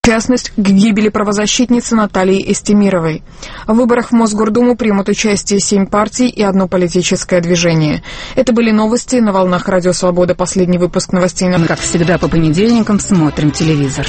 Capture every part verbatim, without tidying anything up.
частность, к гибели правозащитницы Натальи Эстемировой. В выборах в Мосгордуму примут участие семь партий и одно политическое движение. Это были новости на волнах Радио Свобода. Последний выпуск новостей. Мы, как всегда, по понедельникам смотрим телевизор.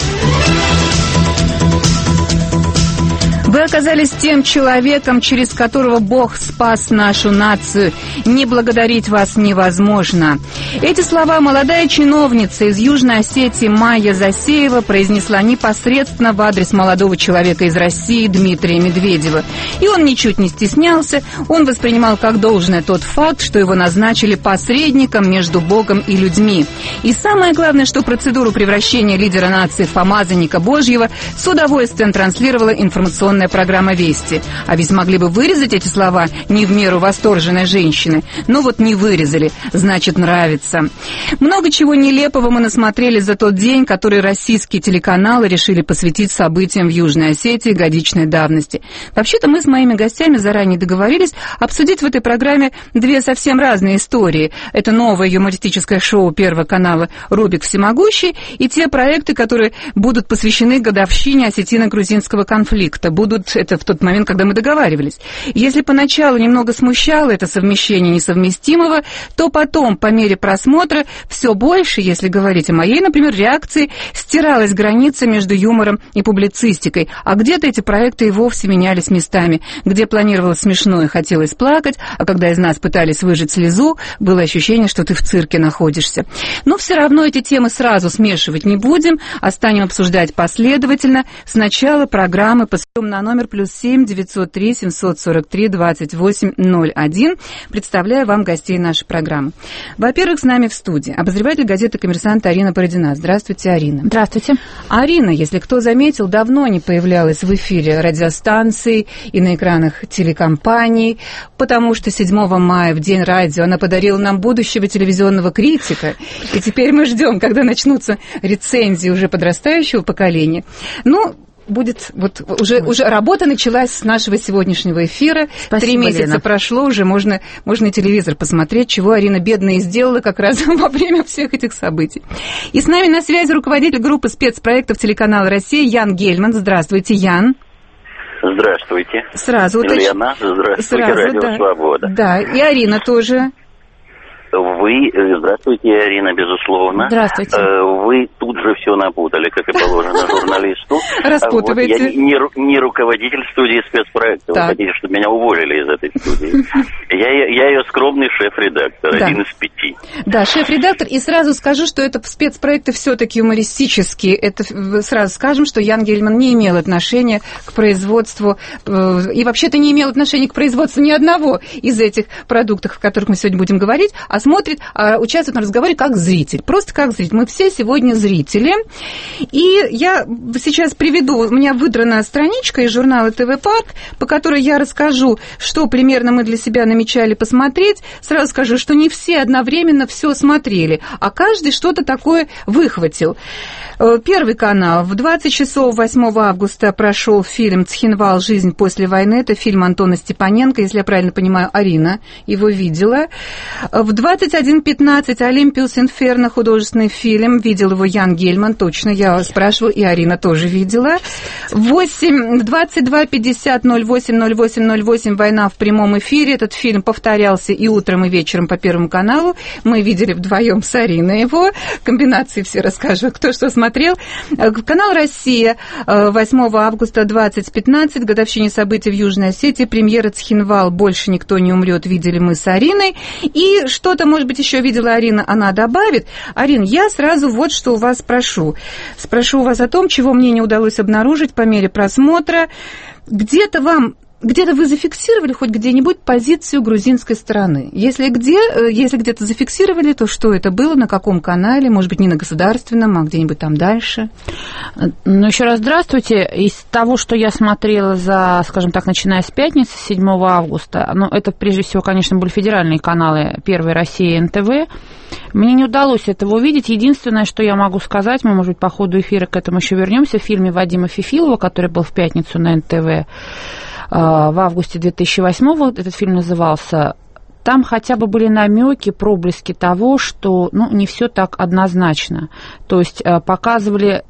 Вы оказались тем человеком, через которого Бог спас нашу нацию. Не благодарить вас невозможно. Эти слова молодая чиновница из Южной Осетии Майя Засеева произнесла непосредственно в адрес молодого человека из России Дмитрия Медведева. И он ничуть не стеснялся, он воспринимал как должное тот факт, что его назначили посредником между Богом и людьми. И самое главное, что процедуру превращения лидера нации в помазанника Божьего с удовольствием транслировала информационная программа «Вести». А ведь могли бы вырезать эти слова не в меру восторженной женщины. Но вот не вырезали, значит, нравится. Много чего нелепого мы насмотрели за тот день, который российские телеканалы решили посвятить событиям в Южной Осетии годичной давности. Вообще-то мы с моими гостями заранее договорились обсудить в этой программе две совсем разные истории. Это новое юмористическое шоу Первого канала «Рубик Всемогущий» и те проекты, которые будут посвящены годовщине осетино-грузинского конфликта. Будут это в тот момент, когда мы договаривались. Если поначалу немного смущало это совмещение несовместимого, то потом, по мере просмотра, все больше, если говорить о моей, например, реакции, стиралась граница между юмором и публицистикой, а где-то эти проекты и вовсе менялись местами, где планировалось смешно и хотелось плакать, а когда из нас пытались выжать слезу, было ощущение, что ты в цирке находишься. Но все равно эти темы сразу смешивать не будем, а станем обсуждать последовательно. Сначала программы посмотрим на номер плюс семь девятьсот три семьсот сорок три двадцать восемь ноль один. Представляю вам гостей нашей программы. Во-первых, с нами в студии обозреватель газеты «Коммерсант» Арина Бородина. Здравствуйте, Арина. Здравствуйте. Арина, если кто заметил, давно не появлялась в эфире радиостанций и на экранах телекомпаний, потому что седьмого мая, в День радио, она подарила нам будущего телевизионного критика. И теперь мы ждем, когда начнутся рецензии уже подрастающего поколения. Ну, будет, вот уже, уже работа началась с нашего сегодняшнего эфира. Спасибо, Три месяца Лена. прошло, уже можно, можно и телевизор посмотреть, чего Арина бедная и сделала как раз во время всех этих событий. И с нами на связи руководитель группы спецпроектов телеканала «Россия» Ян Гельман. Здравствуйте, Ян. Здравствуйте. Сразу Лена, здравствуйте, Сразу, Радио да. Свобода. Да, и Арина тоже. Вы, здравствуйте, Арина, безусловно. Здравствуйте. Вы тут же все напутали, как и положено журналисту. Распутываете. Вот я не, не руководитель студии спецпроекта. Вы хотите, чтобы меня уволили из этой студии. Я, я ее скромный шеф-редактор, да. один из пяти. Да, шеф-редактор. И сразу скажу, что это спецпроекты все-таки юмористические. Это сразу скажем, что Ян Гельман не имел отношения к производству, и вообще-то не имел отношения к производству ни одного из этих продуктов, о которых мы сегодня будем говорить, а смотрит, а участвует на разговоре как зритель. Просто как зритель. Мы все сегодня зрители. И я сейчас приведу, у меня выдрана страничка из журнала ТВ Парк, по которой я расскажу, что примерно мы для себя намечали посмотреть. Сразу скажу, что не все одновременно все смотрели, а каждый что-то такое выхватил. Первый канал. В двадцать часов восьмого августа прошел фильм «Цхинвал. Жизнь после войны». Это фильм Антона Степаненко, если я правильно понимаю, Арина его видела. В двадцать один пятнадцать «Олимпиус Инферно», художественный фильм. Видел его Ян Гельман, точно, я спрашиваю, и Арина тоже видела. В двадцать два пятьдесят ноль восемь ноль восемь ноль восемь «Война в прямом эфире». Этот фильм повторялся и утром, и вечером по Первому каналу. Мы видели вдвоем с Ариной его. Комбинации все расскажу, кто что смотрел. Канал «Россия», восьмого августа двадцать пятнадцать, годовщине событий в Южной Осетии, премьера «Цхинвал. Больше никто не умрет», видели мы с Ариной. И что-то, может быть, еще видела Арина, она добавит. Арин, я сразу вот что у вас спрошу. Спрошу у вас о том, чего мне не удалось обнаружить по мере просмотра. Где-то вам... Где-то вы зафиксировали хоть где-нибудь позицию грузинской стороны? Если где, если где-то зафиксировали, то что это было, на каком канале? Может быть, не на государственном, а где-нибудь там дальше? Ну, еще раз здравствуйте. Из того, что я смотрела за, скажем так, начиная с пятницы, седьмого августа, ну, это, прежде всего, конечно, были федеральные каналы «Первая Россия» и эн тэ вэ. Мне не удалось этого увидеть. Единственное, что я могу сказать, мы, может быть, по ходу эфира к этому еще вернемся, в фильме Вадима Фифилова, который был в пятницу на эн тэ вэ, в августе две тысячи восьмого, этот фильм назывался, там хотя бы были намеки, проблески того, что, ну, не все так однозначно. То есть показывали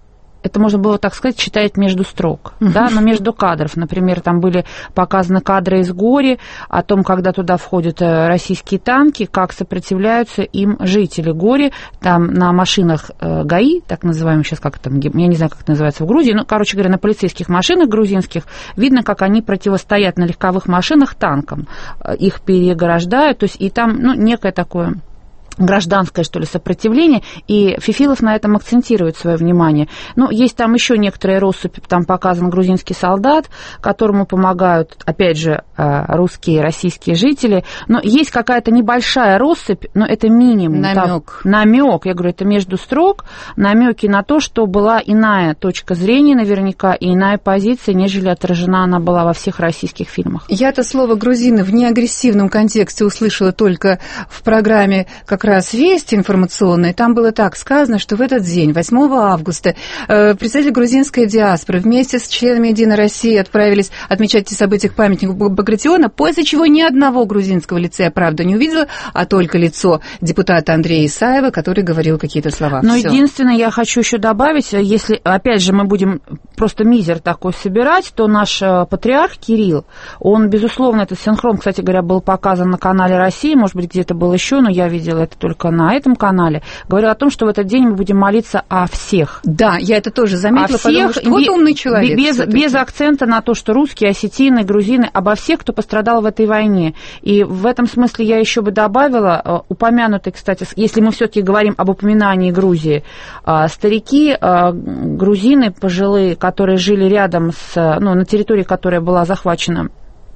это можно было, так сказать, читать между строк, uh-huh. да, но между кадров. Например, там были показаны кадры из Гори о том, когда туда входят российские танки, как сопротивляются им жители Гори, там на машинах ГАИ, так называемых сейчас, как там, я не знаю, как это называется в Грузии, ну, короче говоря, на полицейских машинах грузинских видно, как они противостоят на легковых машинах танкам, их переграждают, то есть и там, ну, некое такое гражданское, что ли, сопротивление, и Фифилов на этом акцентирует свое внимание. Ну, есть там еще некоторые россыпи, там показан грузинский солдат, которому помогают, опять же, русские, российские жители, но есть какая-то небольшая россыпь, но это минимум. Намек. Намек, я говорю, это между строк, намеки на то, что была иная точка зрения наверняка и иная позиция, нежели отражена она была во всех российских фильмах. Я-то слово «грузины» в неагрессивном контексте услышала только в программе как раз «Вести» информационной. Там было так сказано, что в этот день, восьмого августа, представители грузинской диаспоры вместе с членами «Единой России» отправились отмечать эти события к памятнику Багратиона, после чего ни одного грузинского лица я, правда, не увидела, а только лицо депутата Андрея Исаева, который говорил какие-то слова. Но Всё. Единственное, я хочу еще добавить, если, опять же, мы будем просто мизер такой собирать, то наш патриарх Кирилл, он, безусловно, этот синхрон, кстати говоря, был показан на канале «Россия», может быть, где-то был еще, но я видела это только на этом канале, говорил о том, что в этот день мы будем молиться о всех. Да, я это тоже заметила, о всех, подумала, что вот умный человек. Без, без акцента на то, что русские, осетины, грузины, обо всех, кто пострадал в этой войне. И в этом смысле я еще бы добавила, упомянутый, кстати, если мы все-таки говорим об упоминании Грузии, старики, грузины пожилые, которые жили рядом с, ну, на территории, которая была захвачена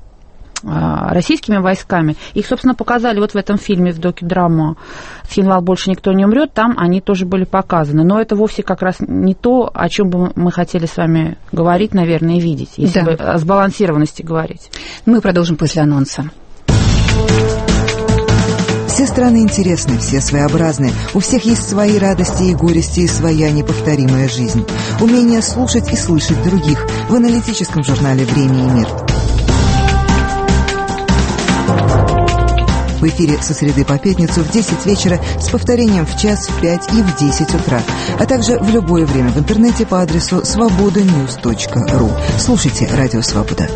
российскими войсками. Их, собственно, показали вот в этом фильме, в доки-драма «Схинвал больше никто не умрет», там они тоже были показаны. Но это вовсе как раз не то, о чем бы мы хотели с вами говорить, наверное, и видеть, если да. бы о сбалансированности говорить. Мы продолжим после анонса. Все страны интересны, все своеобразны. У всех есть свои радости и горести, и своя неповторимая жизнь. Умение слушать и слышать других в аналитическом журнале «Время и мир». В эфире со среды по пятницу в десять вечера с повторением в час, в пять и в десять утра, а также в любое время в интернете по адресу свобода ньюс точка ру. Слушайте «Радио Свобода».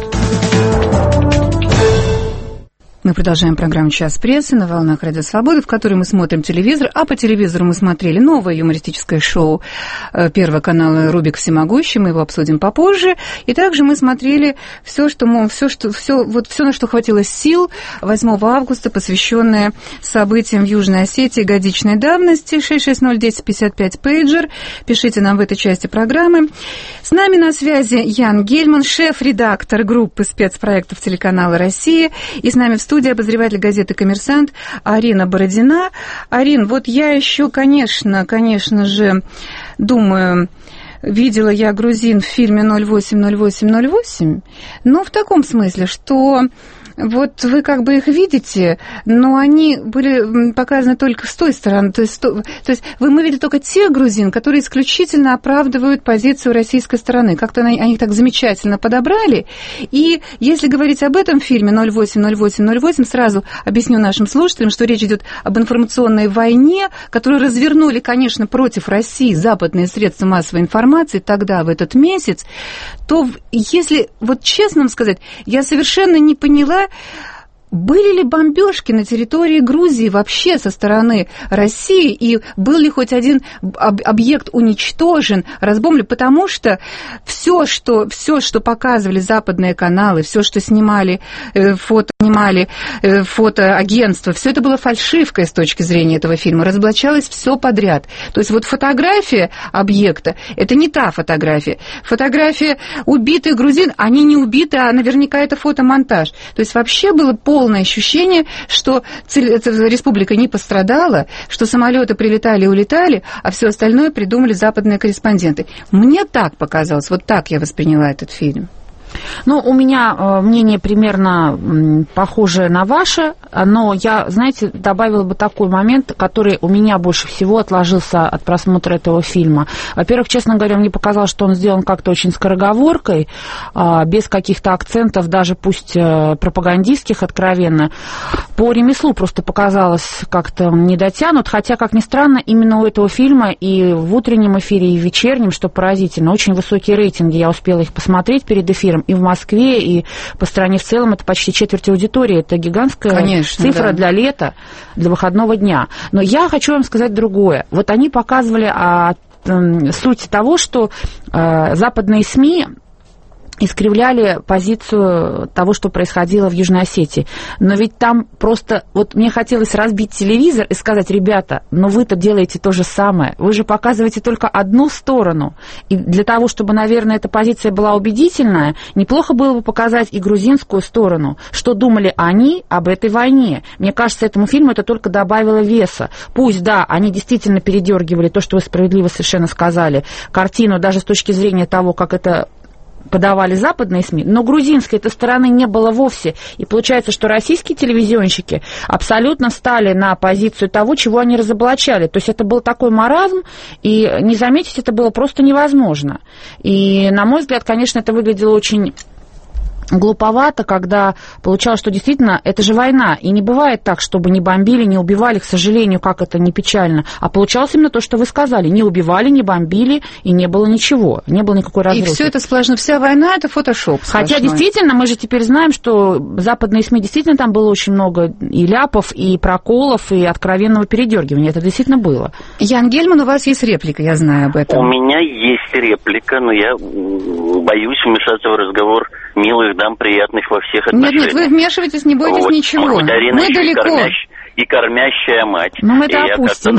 Мы продолжаем программу «Час прессы» на волнах Радио Свободы, в которой мы смотрим телевизор, а по телевизору мы смотрели новое юмористическое шоу Первого канала «Рубик Всемогущий», мы его обсудим попозже, и также мы смотрели все, что, все, что, все, вот все, на что хватило сил восьмого августа, посвященное событиям в Южной Осетии годичной давности. Шесть шесть ноль десять пятьдесят пять пейджер, пишите нам в этой части программы. С нами на связи Ян Гельман, шеф-редактор группы спецпроектов телеканала «Россия», и с нами в студии обозреватель газеты «Коммерсант» Арина Бородина. Арин, вот я еще, конечно, конечно же, думаю, видела я грузин в фильме ноль восемь ноль восемь ноль восемь, но в таком смысле, что вот вы как бы их видите, но они были показаны только с той стороны. То есть, то, то есть вы мы видели только тех грузин, которые исключительно оправдывают позицию российской стороны. Как-то они, они их так замечательно подобрали. И если говорить об этом фильме ноль восемь ноль восемь ноль восемь, сразу объясню нашим слушателям, что речь идет об информационной войне, которую развернули, конечно, против России западные средства массовой информации тогда, в этот месяц, то если, вот честно вам сказать, я совершенно не поняла, были ли бомбежки на территории Грузии вообще со стороны России, и был ли хоть один объект уничтожен, разбомблен, потому что все, что, все, что показывали западные каналы, все, что снимали, фото снимали, фотоагентства, все это было фальшивкой с точки зрения этого фильма, разоблачалось все подряд. То есть вот фотография объекта, это не та фотография. Фотография убитых грузин, они не убиты, а наверняка это фотомонтаж. То есть вообще было полное полное ощущение, что республика не пострадала, что самолеты прилетали и улетали, а все остальное придумали западные корреспонденты. Мне так показалось, вот так я восприняла этот фильм. Ну, у меня мнение примерно похожее на ваше, но я, знаете, добавила бы такой момент, который у меня больше всего отложился от просмотра этого фильма. Во-первых, честно говоря, мне показалось, что он сделан как-то очень скороговоркой, без каких-то акцентов, даже пусть пропагандистских, откровенно. По ремеслу просто показалось как-то не дотянут, хотя, как ни странно, именно у этого фильма и в утреннем эфире, и в вечернем, что поразительно, очень высокие рейтинги, я успела их посмотреть перед эфиром, и в Москве, и по стране в целом, это почти четверть аудитории, это гигантская Конечно, цифра да. для лета, для выходного дня. Но я хочу вам сказать другое. Вот они показывали а, суть того, что а, западные СМИ искривляли позицию того, что происходило в Южной Осетии. Но ведь там просто... Вот мне хотелось разбить телевизор и сказать, ребята, но вы-то делаете то же самое. Вы же показываете только одну сторону. И для того, чтобы, наверное, эта позиция была убедительная, неплохо было бы показать и грузинскую сторону. Что думали они об этой войне. Мне кажется, этому фильму это только добавило веса. Пусть, да, они действительно передергивали то, что вы справедливо совершенно сказали, картину даже с точки зрения того, как это подавали западные СМИ, но грузинской этой стороны не было вовсе. И получается, что российские телевизионщики абсолютно стали на позицию того, чего они разоблачали. То есть это был такой маразм, и не заметить это было просто невозможно. И, на мой взгляд, конечно, это выглядело очень глуповато, когда получалось, что действительно это же война, и не бывает так, чтобы не бомбили, не убивали, к сожалению, как это не печально, а получалось именно то, что вы сказали, не убивали, не бомбили, и не было ничего, не было никакой разрухи. И все это сплошно, вся война, это фотошоп сплошной. Хотя действительно, мы же теперь знаем, что западные СМИ действительно там было очень много и ляпов, и проколов, и откровенного передергивания, это действительно было. Ян Гельман, у вас есть реплика, я знаю об этом. У меня есть реплика, но я боюсь вмешаться в разговор милых дам, приятных во всех отношениях. Нет, нет, вы вмешиваетесь, не бойтесь вот. ничего. Может, Арина мы далеко. Кормящ, и кормящая мать. Ну, мы это опустим.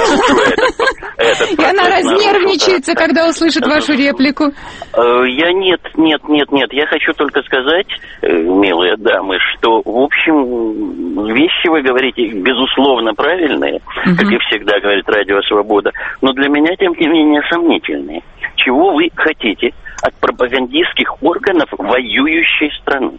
И она разнервничается, когда услышит вашу реплику. Я нет, нет, нет, нет. Я хочу только сказать, милые дамы, что, в общем, вещи вы говорите, безусловно, правильные, как и всегда говорит Радио Свобода, но для меня, тем не менее, сомнительные. Чего вы хотите от пропагандистских органов воюющей страны?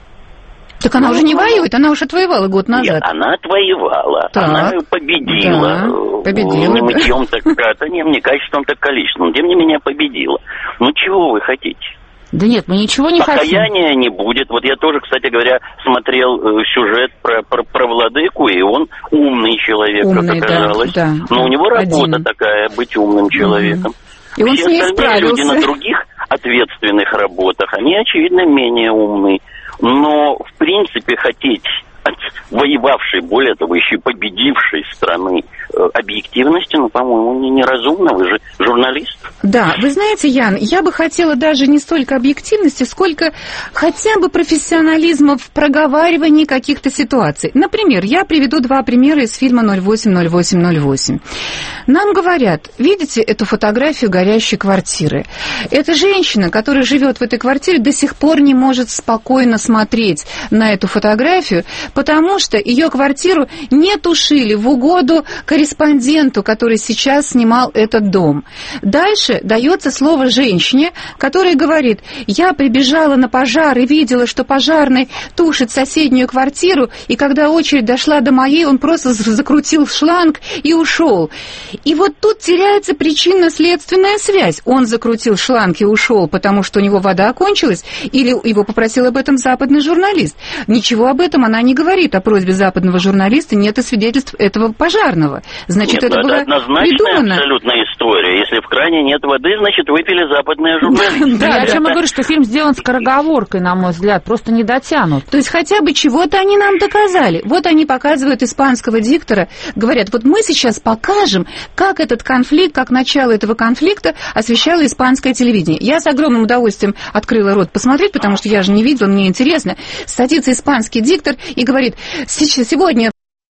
Так она ну, уже не воюет, она уже отвоевала год назад. Нет, она отвоевала, так. Она победила. Да, победила. Не мытьем так, да, не, не качеством, так количеством. Тем не менее, победила. Ну, чего вы хотите? Да нет, мы ничего не хотим. Покаяния не будет. Вот я тоже, кстати говоря, смотрел э, сюжет про, про, про владыку, и он умный человек, умный, как оказалось. Да, да, Но у него работа один. такая, быть умным человеком. И он Все с ней остальные справился. люди на других ответственных работах, они, очевидно, менее умны. Но, в принципе, хотеть от воевавшей, более того, еще и победившей страны объективности, ну, по-моему, не неразумно, вы же журналист. Да, вы знаете, Ян, я бы хотела даже не столько объективности, сколько хотя бы профессионализма в проговаривании каких-то ситуаций. Например, я приведу два примера из фильма ноль восемь ноль восемь ноль восемь. Нам говорят, видите эту фотографию горящей квартиры? Эта женщина, которая живет в этой квартире, до сих пор не может спокойно смотреть на эту фотографию, потому что ее квартиру не тушили в угоду корреспонденту, который сейчас снимал этот дом. Дальше дается слово женщине, которая говорит, я прибежала на пожар и видела, что пожарный тушит соседнюю квартиру, и когда очередь дошла до моей, он просто закрутил шланг и ушел. И вот тут теряется причинно-следственная связь. Он закрутил шланг и ушел, потому что у него вода кончилась, или его попросил об этом западный журналист. Ничего об этом она не говорит, о просьбе западного журналиста нет и свидетельств этого пожарного. Значит, нет, это, это была однозначная придумано. Абсолютная история. Если в кране нет воды, значит, выпили западные журналисты. Да, я о чем и говорю, что фильм сделан скороговоркой, на мой взгляд, просто не дотянут. То есть хотя бы чего-то они нам доказали. Вот они показывают испанского диктора, говорят, вот мы сейчас покажем, как этот конфликт, как начало этого конфликта освещало испанское телевидение. Я с огромным удовольствием открыла рот посмотреть, потому что я же не видела, мне интересно. Садится испанский диктор и говорит, сегодня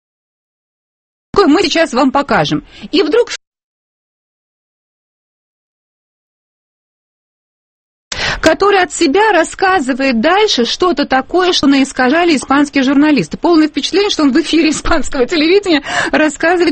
мы сейчас вам покажем. И вдруг который от себя рассказывает дальше что-то такое, что наискажали испанские журналисты. Полное впечатление, что он в эфире испанского телевидения рассказывает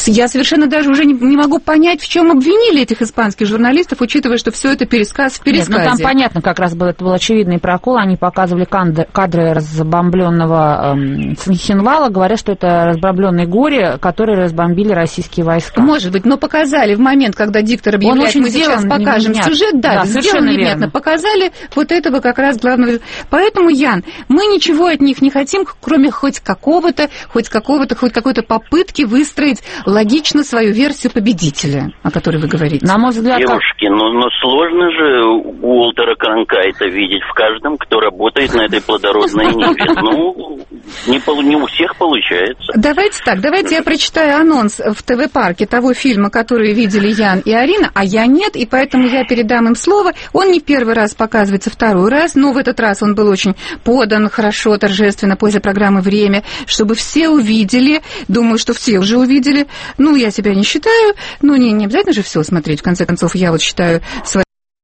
Я совершенно даже уже не, не могу понять, в чем обвинили этих испанских журналистов, учитывая, что все это пересказ в пересказе. Нет, ну там понятно, как раз был, это был очевидный прокол. Они показывали кадры, кадры разбомбленного эм, Цинхинвала, говоря, что это разбомбленный горе, который разбомбили российские войска. Может быть, но показали в момент, когда диктор объявляет, мы сейчас покажем сюжет, да, да сделано невнятно, показали вот этого как раз главного. Поэтому, Ян, мы ничего от них не хотим, кроме хоть какого-то, хоть какого-то, хоть какой-то попытки выстроить логично свою версию победителя, о которой вы говорите. На мой взгляд, девушки, но, но сложно же Уолтера Кронкайта видеть в каждом, кто работает на этой плодородной ниве. Ну, не, не у всех получается. Давайте так, давайте я прочитаю анонс в ТВ-парке того фильма, который видели Ян и Арина, а я нет, и поэтому я передам им слово. Он не первый раз показывается, второй раз, но в этот раз он был очень подан хорошо, торжественно, после программы «Время», чтобы все увидели. Думаю, что все уже увидели. Ну, я себя не считаю. Ну, не, не обязательно же все смотреть. В конце концов, я вот считаю свои...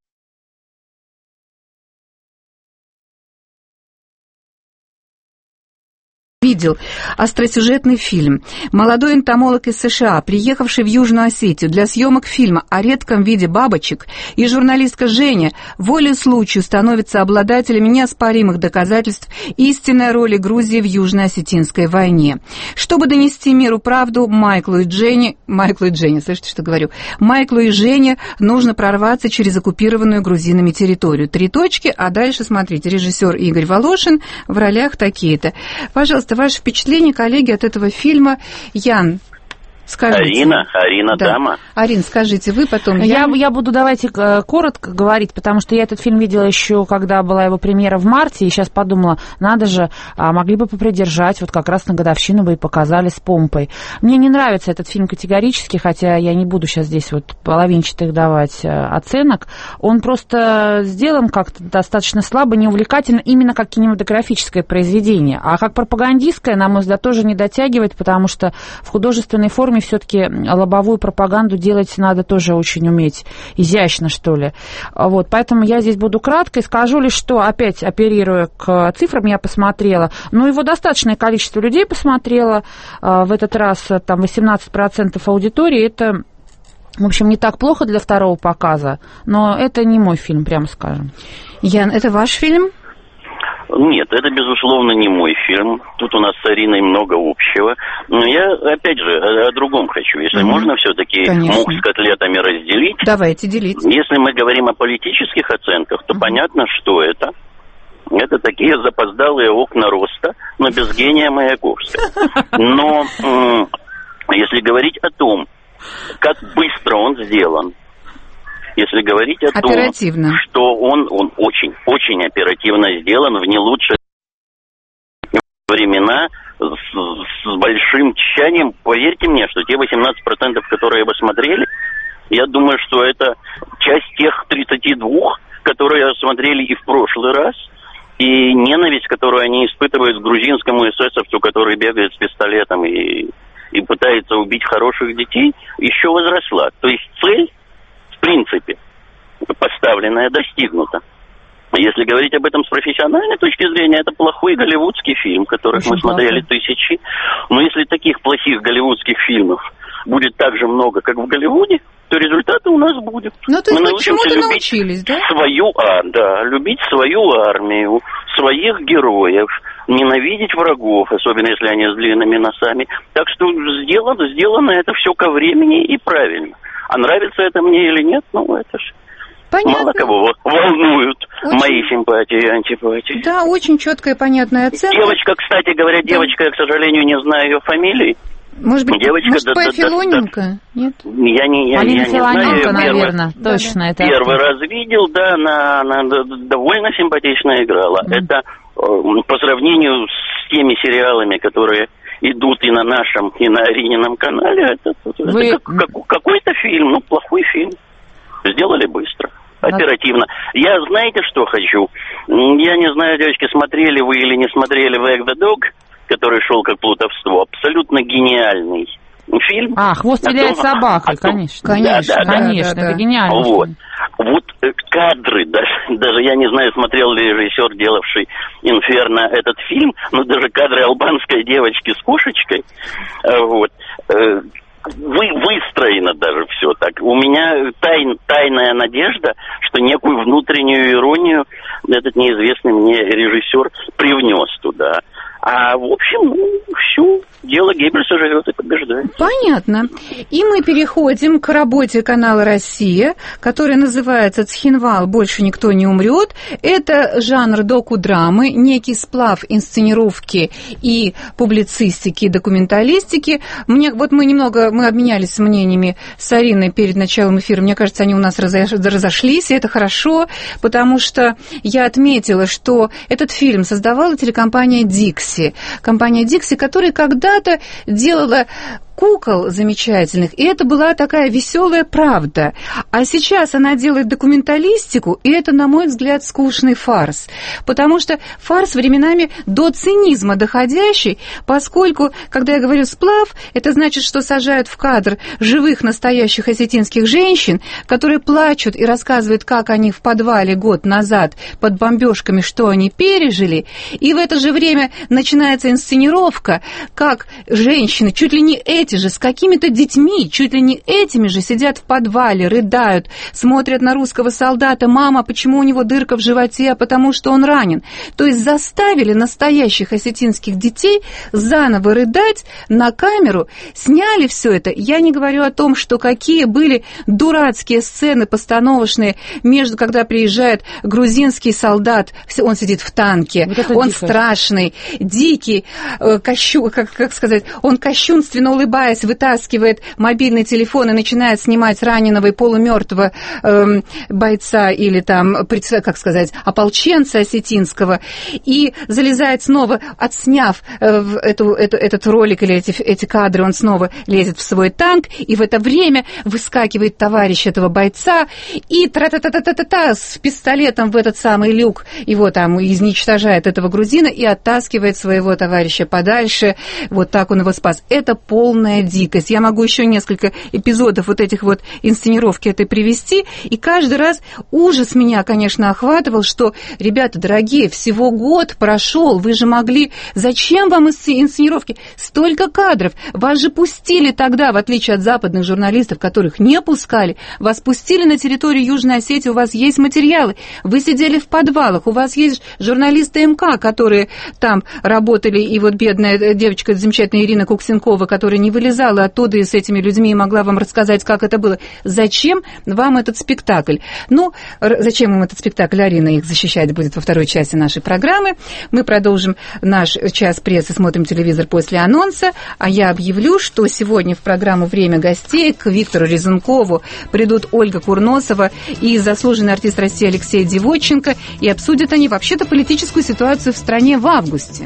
видел остросюжетный фильм. Молодой энтомолог из США, приехавший в Южную Осетию для съемок фильма о редком виде бабочек, и журналистка Женя волей случая становятся обладателями неоспоримых доказательств истинной роли Грузии в Южно-Осетинской войне. Чтобы донести миру правду, Майклу и Дженни... Майклу и Дженни, слышите, что говорю? Майклу и Жене нужно прорваться через оккупированную грузинами территорию. Три точки, а дальше, смотрите, режиссер Игорь Волошин в ролях такие-то. Пожалуйста, ваше впечатление, коллеги, от этого фильма. Ян, скажите. Арина, Арина, да. Дама. Арин, скажите, вы потом... Я, я буду, давайте, коротко говорить, потому что я этот фильм видела еще, когда была его премьера в марте, и сейчас подумала, надо же, могли бы попридержать, вот как раз на годовщину бы и показали с помпой. Мне не нравится этот фильм категорически, хотя я не буду сейчас здесь вот половинчатых давать оценок. Он просто сделан как-то достаточно слабо, неувлекательно, именно как кинематографическое произведение. А как пропагандистское, на мой взгляд, тоже не дотягивает, потому что в художественной форме все-таки лобовую пропаганду делать надо тоже очень уметь, изящно, что ли. Вот, поэтому я здесь буду кратко и скажу лишь, что, опять оперируя к цифрам, я посмотрела, ну, его достаточное количество людей посмотрело, в этот раз там восемнадцать процентов аудитории, это, в общем, не так плохо для второго показа, но это не мой фильм, прямо скажем. Ян, это ваш фильм? Нет, это, безусловно, не мой фильм. Тут у нас с Ариной много общего. Но я, опять же, о, о другом хочу. Если mm-hmm. можно все-таки мук с котлетами разделить. Давайте, делить. Если мы говорим о политических оценках, то mm-hmm. понятно, что это. Это такие запоздалые окна роста, но без гения Маяковского. Но если говорить о том, как быстро он сделан, если говорить о оперативно. том, что он, он очень, очень оперативно сделан в не лучшие времена, с, с большим тщанием, поверьте мне, что те восемнадцать процентов, которые вы смотрели, я думаю, что это часть тех тридцати двух, которые смотрели и в прошлый раз, и ненависть, которую они испытывают к грузинскому эсэсовцу, который бегает с пистолетом и, и пытается убить хороших детей, еще возросла. То есть цель, в принципе, поставленная, достигнута. Если говорить об этом с профессиональной точки зрения, это плохой голливудский фильм, который мы смотрели тысячи. Но если таких плохих голливудских фильмов будет так же много, как в Голливуде, то результаты у нас будут. Ну, то есть мы вы чему-то научились, да? Свою, а, да, любить свою армию, своих героев, ненавидеть врагов, особенно если они с длинными носами. Так что сделано, сделано это все ко времени и правильно. А нравится это мне или нет, ну, это же понятно. Мало кого волнуют очень... мои симпатии и антипатии. Да, очень четкая, понятная оценка. Девочка, кстати говоря, да. девочка, я, к сожалению, не знаю ее фамилии. Может быть, девочка, может, да, по да, Филоненко? Да, да. Нет? Я не, я, Алина я не Филоненко, знаю. наверное, Первый, точно. да, Это первый раз видел, да, она, она довольно симпатично играла. Mm. Это по сравнению с теми сериалами, которые идут и на нашем, и на Аринином канале, это, Вы... это как, как, какой-то фильм, ну, плохой фильм. Сделали быстро, оперативно. Я, знаете, что хочу? Я не знаю, девочки, смотрели вы или не смотрели Wag the Dog, который шел как плутовство. Абсолютно гениальный фильм. А, «Хвост виляет собакой», конечно. Конечно, да, да, конечно, да, да, это гениально. Вот. Вот кадры, даже, даже я не знаю, смотрел ли режиссер, делавший «Инферно» этот фильм, но даже кадры албанской девочки с кошечкой, вот, вы, выстроено даже все так. У меня тай, тайная надежда, что некую внутреннюю иронию этот неизвестный мне режиссер привнес туда. А, в общем, ну, все, дело Геббельса живет и побеждает. Понятно. И мы переходим к работе канала «Россия», которая называется «Цхинвал. Больше никто не умрет». Это жанр доку-драмы, некий сплав инсценировки и публицистики, документалистики. Мне, вот мы немного, мы обменялись мнениями с Ариной перед началом эфира. Мне кажется, они у нас разошлись, и это хорошо, потому что я отметила, что этот фильм создавала телекомпания «Дикси». Компания «Дикси», которая когда-то делала кукол замечательных, и это была такая веселая правда. А сейчас она делает документалистику, и это, на мой взгляд, скучный фарс. Потому что фарс временами до цинизма доходящий, поскольку, когда я говорю «сплав», это значит, что сажают в кадр живых настоящих осетинских женщин, которые плачут и рассказывают, как они в подвале год назад под бомбежками, что они пережили, и в это же время начинается инсценировка, как женщины, чуть ли не эти же, с какими-то детьми, чуть ли не этими же, сидят в подвале, рыдают, смотрят на русского солдата: «Мама, почему у него дырка в животе? А потому что он ранен». То есть заставили настоящих осетинских детей заново рыдать на камеру, сняли все это. Я не говорю о том, что какие были дурацкие сцены постановочные, между, когда приезжает грузинский солдат, он сидит в танке, вот он дикость. Страшный, дикий, кощу, как, как сказать, он кощунственно улыбается, вытаскивает мобильный телефон и начинает снимать раненого и полумертвого э, бойца или там, как сказать, ополченца осетинского, и залезает снова, отсняв э, эту, эту, этот ролик или эти, эти кадры, он снова лезет в свой танк, и в это время выскакивает товарищ этого бойца и тра-та-та-та-та-та с пистолетом в этот самый люк, его там изничтожает, этого грузина, и оттаскивает своего товарища подальше. Вот так он его спас. Это полная дикость. Я могу еще несколько эпизодов вот этих вот инсценировки этой привести, и каждый раз ужас меня, конечно, охватывал, что, ребята дорогие, всего год прошел, вы же могли... Зачем вам инсценировки? Столько кадров. Вас же пустили тогда, в отличие от западных журналистов, которых не пускали, вас пустили на территорию Южной Осетии, у вас есть материалы, вы сидели в подвалах, у вас есть журналисты МК, которые там работали, и вот бедная девочка, замечательная Ирина Куксенкова, которая не вылезала оттуда и с этими людьми и могла вам рассказать, как это было. Зачем вам этот спектакль? Ну, зачем вам этот спектакль? Арина их защищать будет во второй части нашей программы. Мы продолжим наш час прессы, смотрим телевизор после анонса, а я объявлю, что сегодня в программу «Время гостей» к Виктору Резункову придут Ольга Курносова и заслуженный артист России Алексей Девотченко, и обсудят они вообще-то политическую ситуацию в стране в августе.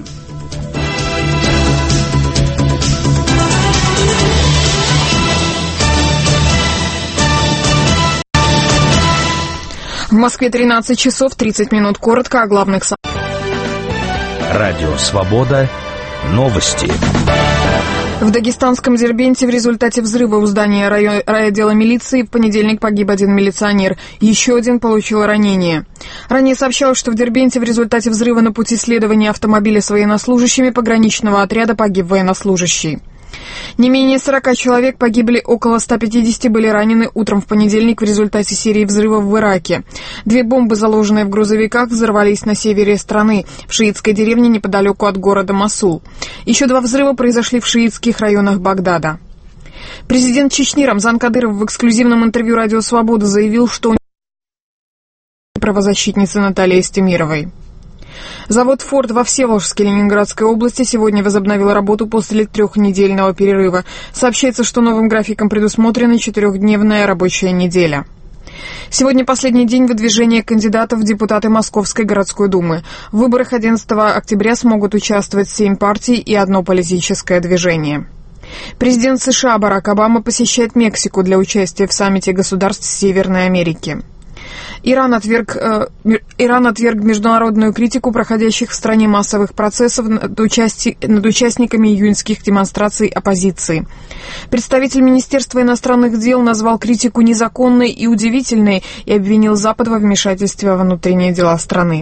В Москве тринадцать часов тридцать минут. Коротко о главных событиях. Радио «Свобода». Новости. В дагестанском Дербенте в результате взрыва у здания район, райотдела милиции в понедельник погиб один милиционер. Еще один получил ранение. Ранее сообщалось, что в Дербенте в результате взрыва на пути следования автомобиля с военнослужащими пограничного отряда погиб военнослужащий. Не менее сорока человек погибли, около ста пятидесяти были ранены утром в понедельник в результате серии взрывов в Ираке. Две бомбы, заложенные в грузовиках, взорвались на севере страны, в шиитской деревне неподалеку от города Мосул. Еще два взрыва произошли в шиитских районах Багдада. Президент Чечни Рамзан Кадыров в эксклюзивном интервью «Радио Свобода» заявил, что он правозащитницы Натальи Эстемировой. Завод «Форд» во Всеволожске Ленинградской области сегодня возобновил работу после трехнедельного перерыва. Сообщается, что новым графиком предусмотрена четырехдневная рабочая неделя. Сегодня последний день выдвижения кандидатов в депутаты Московской городской думы. В выборах одиннадцатого октября смогут участвовать семь партий и одно политическое движение. Президент США Барак Обама посещает Мексику для участия в саммите государств Северной Америки. Иран отверг, э, Иран отверг международную критику проходящих в стране массовых процессов над, участи, над участниками июньских демонстраций оппозиции. Представитель Министерства иностранных дел назвал критику незаконной и удивительной и обвинил Запад во вмешательстве во внутренние дела страны.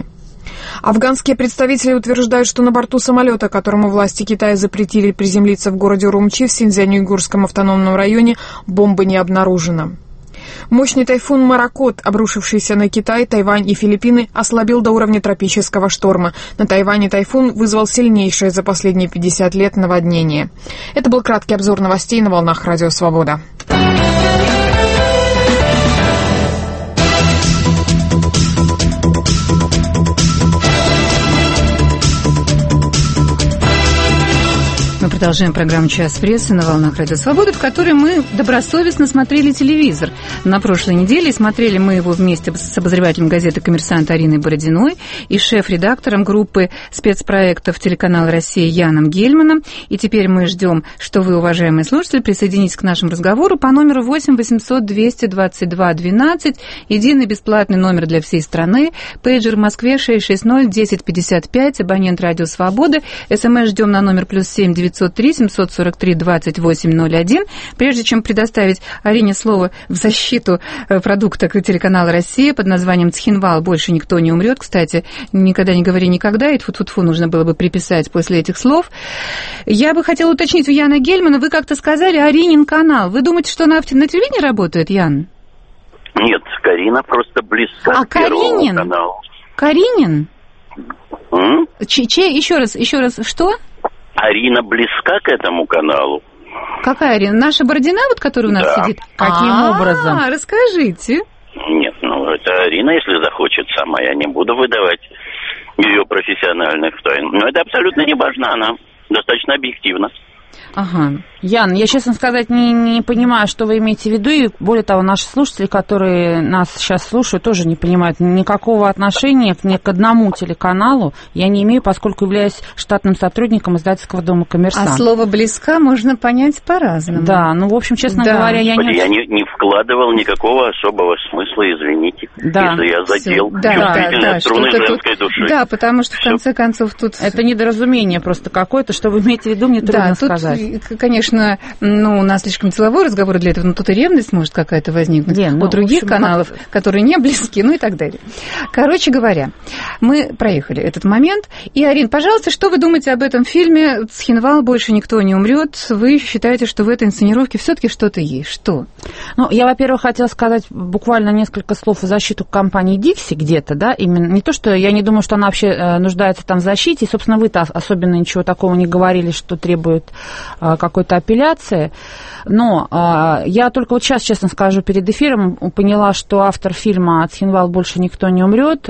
Афганские представители утверждают, что на борту самолета, которому власти Китая запретили приземлиться в городе Урумчи в Синьцзянь-Уйгурском автономном районе, бомбы не обнаружено. Мощный тайфун «Маракот», обрушившийся на Китай, Тайвань и Филиппины, ослабил до уровня тропического шторма. На Тайване тайфун вызвал сильнейшее за последние пятьдесят лет наводнение. Это был краткий обзор новостей на волнах Радио Свобода. Мы продолжаем программу «Час прессы» на волнах Радио Свобода, в которой мы добросовестно смотрели телевизор. На прошлой неделе смотрели мы его вместе с обозревателем газеты «Коммерсант» Ариной Бородиной и шеф-редактором группы спецпроектов телеканала «Россия» Яном Гельманом. И теперь мы ждем, что вы, уважаемые слушатели, присоединитесь к нашему разговору по номеру восемь восемьсот двести двадцать два двенадцать, единый бесплатный номер для всей страны, пейджер в Москве шесть шесть ноль десять пятьдесят пять, абонент «Радио Свобода». СМС ждем на номер плюс семь девятьсот три семьсот сорок три двадцать восемь ноль один. Прежде чем предоставить Арине слово в защиту продукта телеканала «Россия» под названием «Цхинвал. Больше никто не умрет». Кстати, никогда не говори никогда, и тьфу-тьфу-тьфу нужно было бы приписать после этих слов. Я бы хотела уточнить у Яна Гельмана, вы как-то сказали «Аринин канал». Вы думаете, что она на телевидении работает, Ян? Нет, Карина просто близка а к Первому каналу. Каринин? М? Че, че, еще раз, еще раз, что? Арина близка к этому каналу. Какая Арина? Наша Бородина, вот, которая у нас да. сидит? Каким А-а-а, образом? Расскажите. Нет, ну это Арина, если захочет сама. Я не буду выдавать ее профессиональных тайн. Но это абсолютно не важно, она достаточно объективна. Ага. Ян, я, честно сказать, не, не понимаю, что вы имеете в виду, и более того, наши слушатели, которые нас сейчас слушают, тоже не понимают никакого отношения к, ни к одному телеканалу я не имею, поскольку являюсь штатным сотрудником издательского дома «Коммерсант». А слово «близка» можно понять по-разному. Да, ну, в общем, честно да. говоря, я не... Я не, не вкладывал никакого особого смысла, извините, да. если я задел да, чувствительные да, да, струны женской тут... души. Да, потому что, в Всё. конце концов, тут... Это недоразумение просто какое-то, что вы имеете в виду, мне трудно да, тут, сказать. Конечно, ну, у нас слишком деловой разговор для этого, но тут и ревность может какая-то возникнуть Лен, ну, у других общем, каналов, как... которые не близки, ну и так далее. Короче говоря, мы проехали этот момент. И, Арин, пожалуйста, что вы думаете об этом фильме «Цхинвал. Больше никто не умрет»? Вы считаете, что в этой инсценировке все-таки что-то есть? Что? Ну, я, во-первых, хотела сказать буквально несколько слов в защиту компании «Дикси» где-то, да, именно не то, что я не думаю, что она вообще нуждается там в защите, и, собственно, вы-то особенно ничего такого не говорили, что требует какой-то апелляции, но э, я только вот сейчас, честно скажу, перед эфиром поняла, что автор фильма «Цхинвал. Больше никто не умрет», э,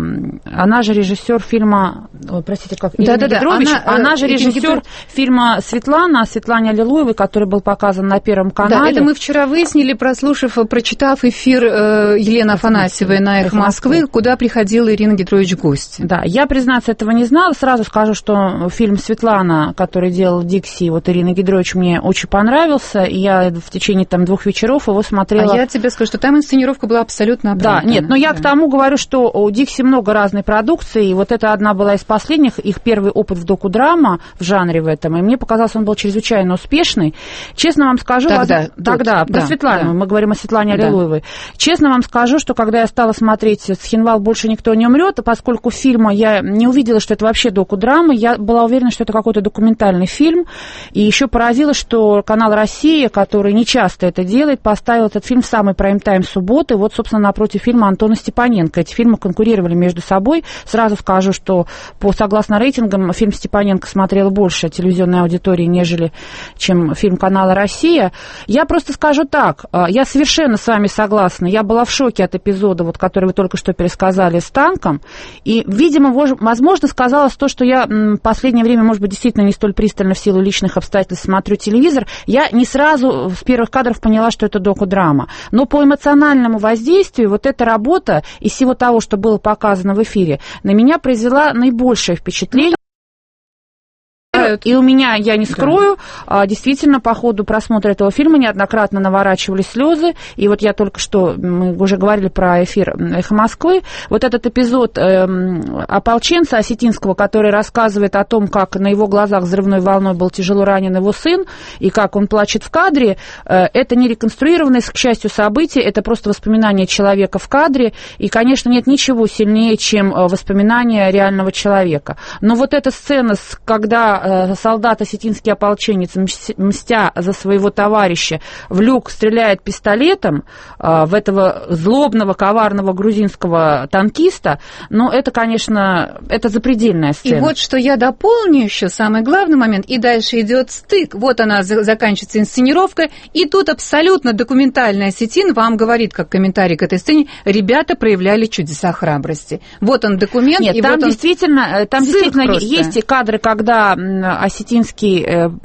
она же режиссер фильма, ой, простите, как Ирина да, да, Гедрович, она, она же режиссер Гедрович... фильма «Светлана», Светлане Аллилуевой, который был показан на Первом канале. Да, это мы вчера выяснили, прослушав, прочитав эфир э, Елены Афанасьевой на «Эхо Москвы», куда приходила Ирина Гедрович в гости. Да, я, признаться, этого не знала. Сразу скажу, что фильм «Светлана», который делал Дикси, вот Ирина Гедрович, мне очень понравился, и я в течение там двух вечеров его смотрела. А я тебе скажу, что там инсценировка была абсолютно оправданная. Да, нет, но я да. к тому говорю, что у Дикси много разной продукции, и вот это одна была из последних, их первый опыт в доку-драма в жанре в этом, и мне показалось, он был чрезвычайно успешный. Честно вам скажу... Тогда, воз... Тогда тот, про да, Светлану, да. мы говорим о Светлане Аллилуевой. Да. Честно вам скажу, что когда я стала смотреть «Цхинвал. Больше никто не умрет», поскольку фильма я не увидела, что это вообще доку-драма, я была уверена, что это какой-то документальный фильм, и еще поразило, что канал «Россия», который не часто это делает, поставил этот фильм в самый прайм-тайм субботы. Вот, собственно, напротив фильма Антона Степаненко. Эти фильмы конкурировали между собой. Сразу скажу, что по согласно рейтингам фильм Степаненко смотрел больше телевизионной аудитории, нежели чем фильм канала «Россия». Я просто скажу так. Я совершенно с вами согласна. Я была в шоке от эпизода, вот, который вы только что пересказали, с танком. И, видимо, возможно, сказалось то, что я в последнее время, может быть, действительно не столь пристально в силу личных обстоятельств смотрю телевизор. Я не сразу с первых кадров поняла, что это доку-драма. Но по эмоциональному воздействию вот эта работа из всего того, что было показано в эфире, на меня произвела наибольшее впечатление. помогают. И у меня, я не скрою, да. действительно, по ходу просмотра этого фильма неоднократно наворачивались слезы. И вот я только что, мы уже говорили про эфир «Эхо Москвы», вот этот эпизод э, ополченца осетинского, который рассказывает о том, как на его глазах взрывной волной был тяжело ранен его сын, и как он плачет в кадре, э, это не реконструированное, к счастью, событие, это просто воспоминание человека в кадре, и, конечно, нет ничего сильнее, чем воспоминания реального человека. Но вот эта сцена, когда э, солдат осетинский ополченец, мстя за своего товарища, в люк стреляет пистолетом э, в этого злобного, коварного грузинского танкиста, ну, это, конечно, это запредельная сцена. И вот что я дополню еще, самый главный момент, и дальше идет стык. Вот она заканчивается инсценировка, и тут абсолютно документальный осетин вам говорит, как комментарий к этой сцене, ребята проявляли чудеса храбрости. Вот он документ. Нет, и там вот действительно, там действительно просто. Есть кадры, когда осетинский,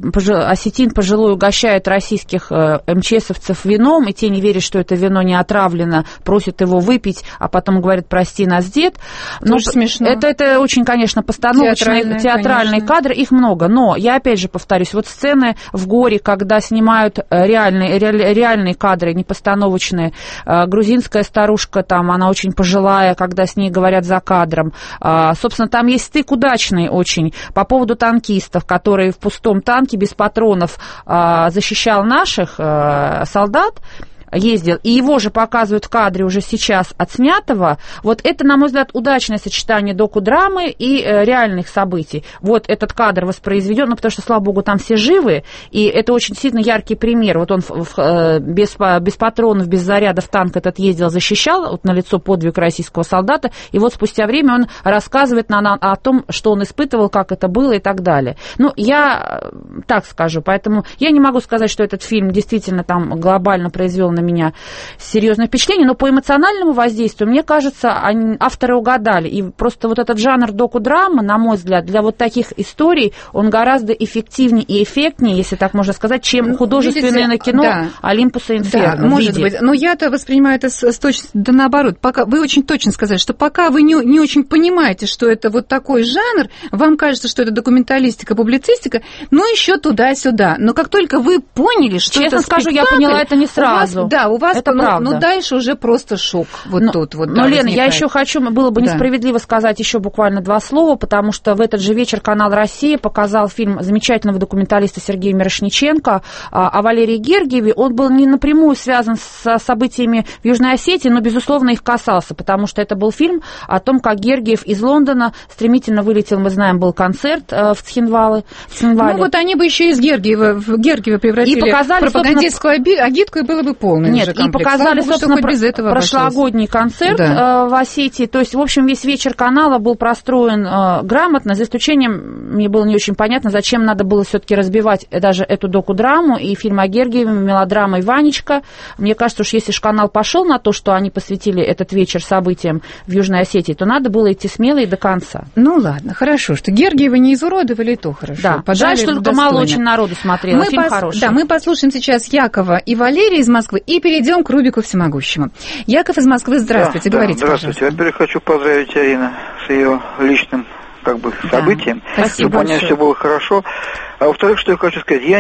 осетин пожилой угощает российских эм че эсовцев вином, и те не верят, что это вино не отравлено, просят его выпить, а потом говорят: прости нас, дед. Но смешно. Это, это очень, конечно, постановочные, театральные, театральные кадры, их много. Но я опять же повторюсь, вот сцены в горе, когда снимают реальные, реальные кадры, не постановочные. Грузинская старушка, там, она очень пожилая, когда с ней говорят за кадром. Собственно, там есть стык удачный очень по поводу танкистов, которые в пустом танке без патронов защищал наших солдат, ездил, и его же показывают в кадре уже сейчас отснятого. Вот это, на мой взгляд, удачное сочетание докудрамы и э, реальных событий. Вот этот кадр воспроизведен, ну, потому что, слава богу, там все живы, и это очень сильно яркий пример. Вот он в, в, э, без, без патронов, без зарядов танк этот ездил, защищал, вот на лицо подвиг российского солдата, и вот спустя время он рассказывает на, на, о том, что он испытывал, как это было и так далее. Ну, я так скажу, поэтому я не могу сказать, что этот фильм действительно там глобально произвел на меня серьезное впечатление, но по эмоциональному воздействию, мне кажется, они, авторы угадали. И просто вот этот жанр доку-драма, на мой взгляд, для вот таких историй, он гораздо эффективнее и эффектнее, если так можно сказать, чем художественное на кино да. Олимпуса Инферно. Да, может быть. Но я-то воспринимаю это с, с точно, да наоборот. Пока, вы очень точно сказали, что пока вы не, не очень понимаете, что это вот такой жанр, вам кажется, что это документалистика, публицистика, ну еще туда-сюда. Но как только вы поняли, что Честно это скажу, спектакль, я поняла это не сразу. Вас, да, у вас, это ну, правда. Ну, дальше уже просто шок. Вот но, тут вот. Но, да, Лена, возникает. я еще хочу, было бы да. несправедливо сказать еще буквально два слова, потому что в этот же вечер канал «Россия» показал фильм замечательного документалиста Сергея Мирошниченко о Валерии Гергиеве. Он был не напрямую связан с событиями в Южной Осетии, но, безусловно, их касался, потому что это был фильм о том, как Гергиев из Лондона стремительно вылетел, мы знаем, был концерт в Цхинвале. Ну, вот они бы еще из Гергиева в Гергиева превратили и показали, в пропагандистскую агитку, и было бы полный Нет, уже комплекс. И показали, Слава собственно, Богу, без этого прошлогодний обошлось. концерт да. в Осетии. То есть, в общем, весь вечер канала был простроен э, грамотно, за исключением, мне было не очень понятно, зачем надо было все-таки разбивать даже эту доку-драму и фильм о Гергиеве, мелодрама «Иванечка». Мне кажется, уж если же канал пошел на то, что они посвятили этот вечер событиям в Южной Осетии, то надо было идти смело и до конца. Ну ладно, хорошо, что Гергиева не изуродовали, и то хорошо. Да, жаль, что только мало очень народу смотрело, мы фильм пос... хороший. Да, мы послушаем сейчас Якова и Валерия из Москвы и перейдем к Рубику Всемогущему. Яков из Москвы, здравствуйте, да, говорите, да, здравствуйте. Пожалуйста. Во-первых, хочу поздравить Арину с ее личным как бы событием. Да, спасибо чтобы у нее все было хорошо. А во-вторых, что я хочу сказать, я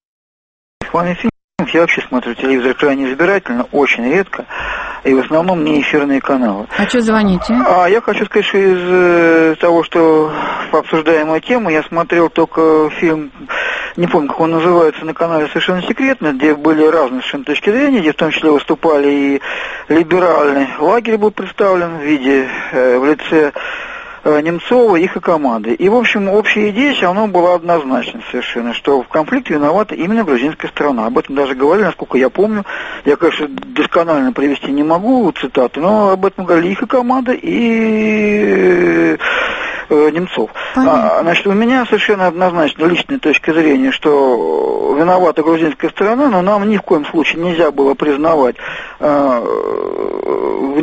с вами фильм, я вообще смотрю телевизор крайне избирательно, очень редко, и в основном не эфирные каналы. А что звоните? А я хочу сказать, что из э, того, что по обсуждаемой теме, я смотрел только фильм, не помню, как он называется, на канале «Совершенно секретно», где были разные совершенно точки зрения, где в том числе выступали и либеральный лагерь был представлен в виде, э, в лице Немцова, их и команды. И, в общем, общая идея все равно была однозначна совершенно, что в конфликте виновата именно грузинская страна. Об этом даже говорили, насколько я помню. Я, конечно, досконально привести не могу цитаты, но об этом говорили их и команда, и э, Немцов. А, значит, у меня совершенно однозначно личная точка зрения, что виновата грузинская страна, но нам ни в коем случае нельзя было признавать э,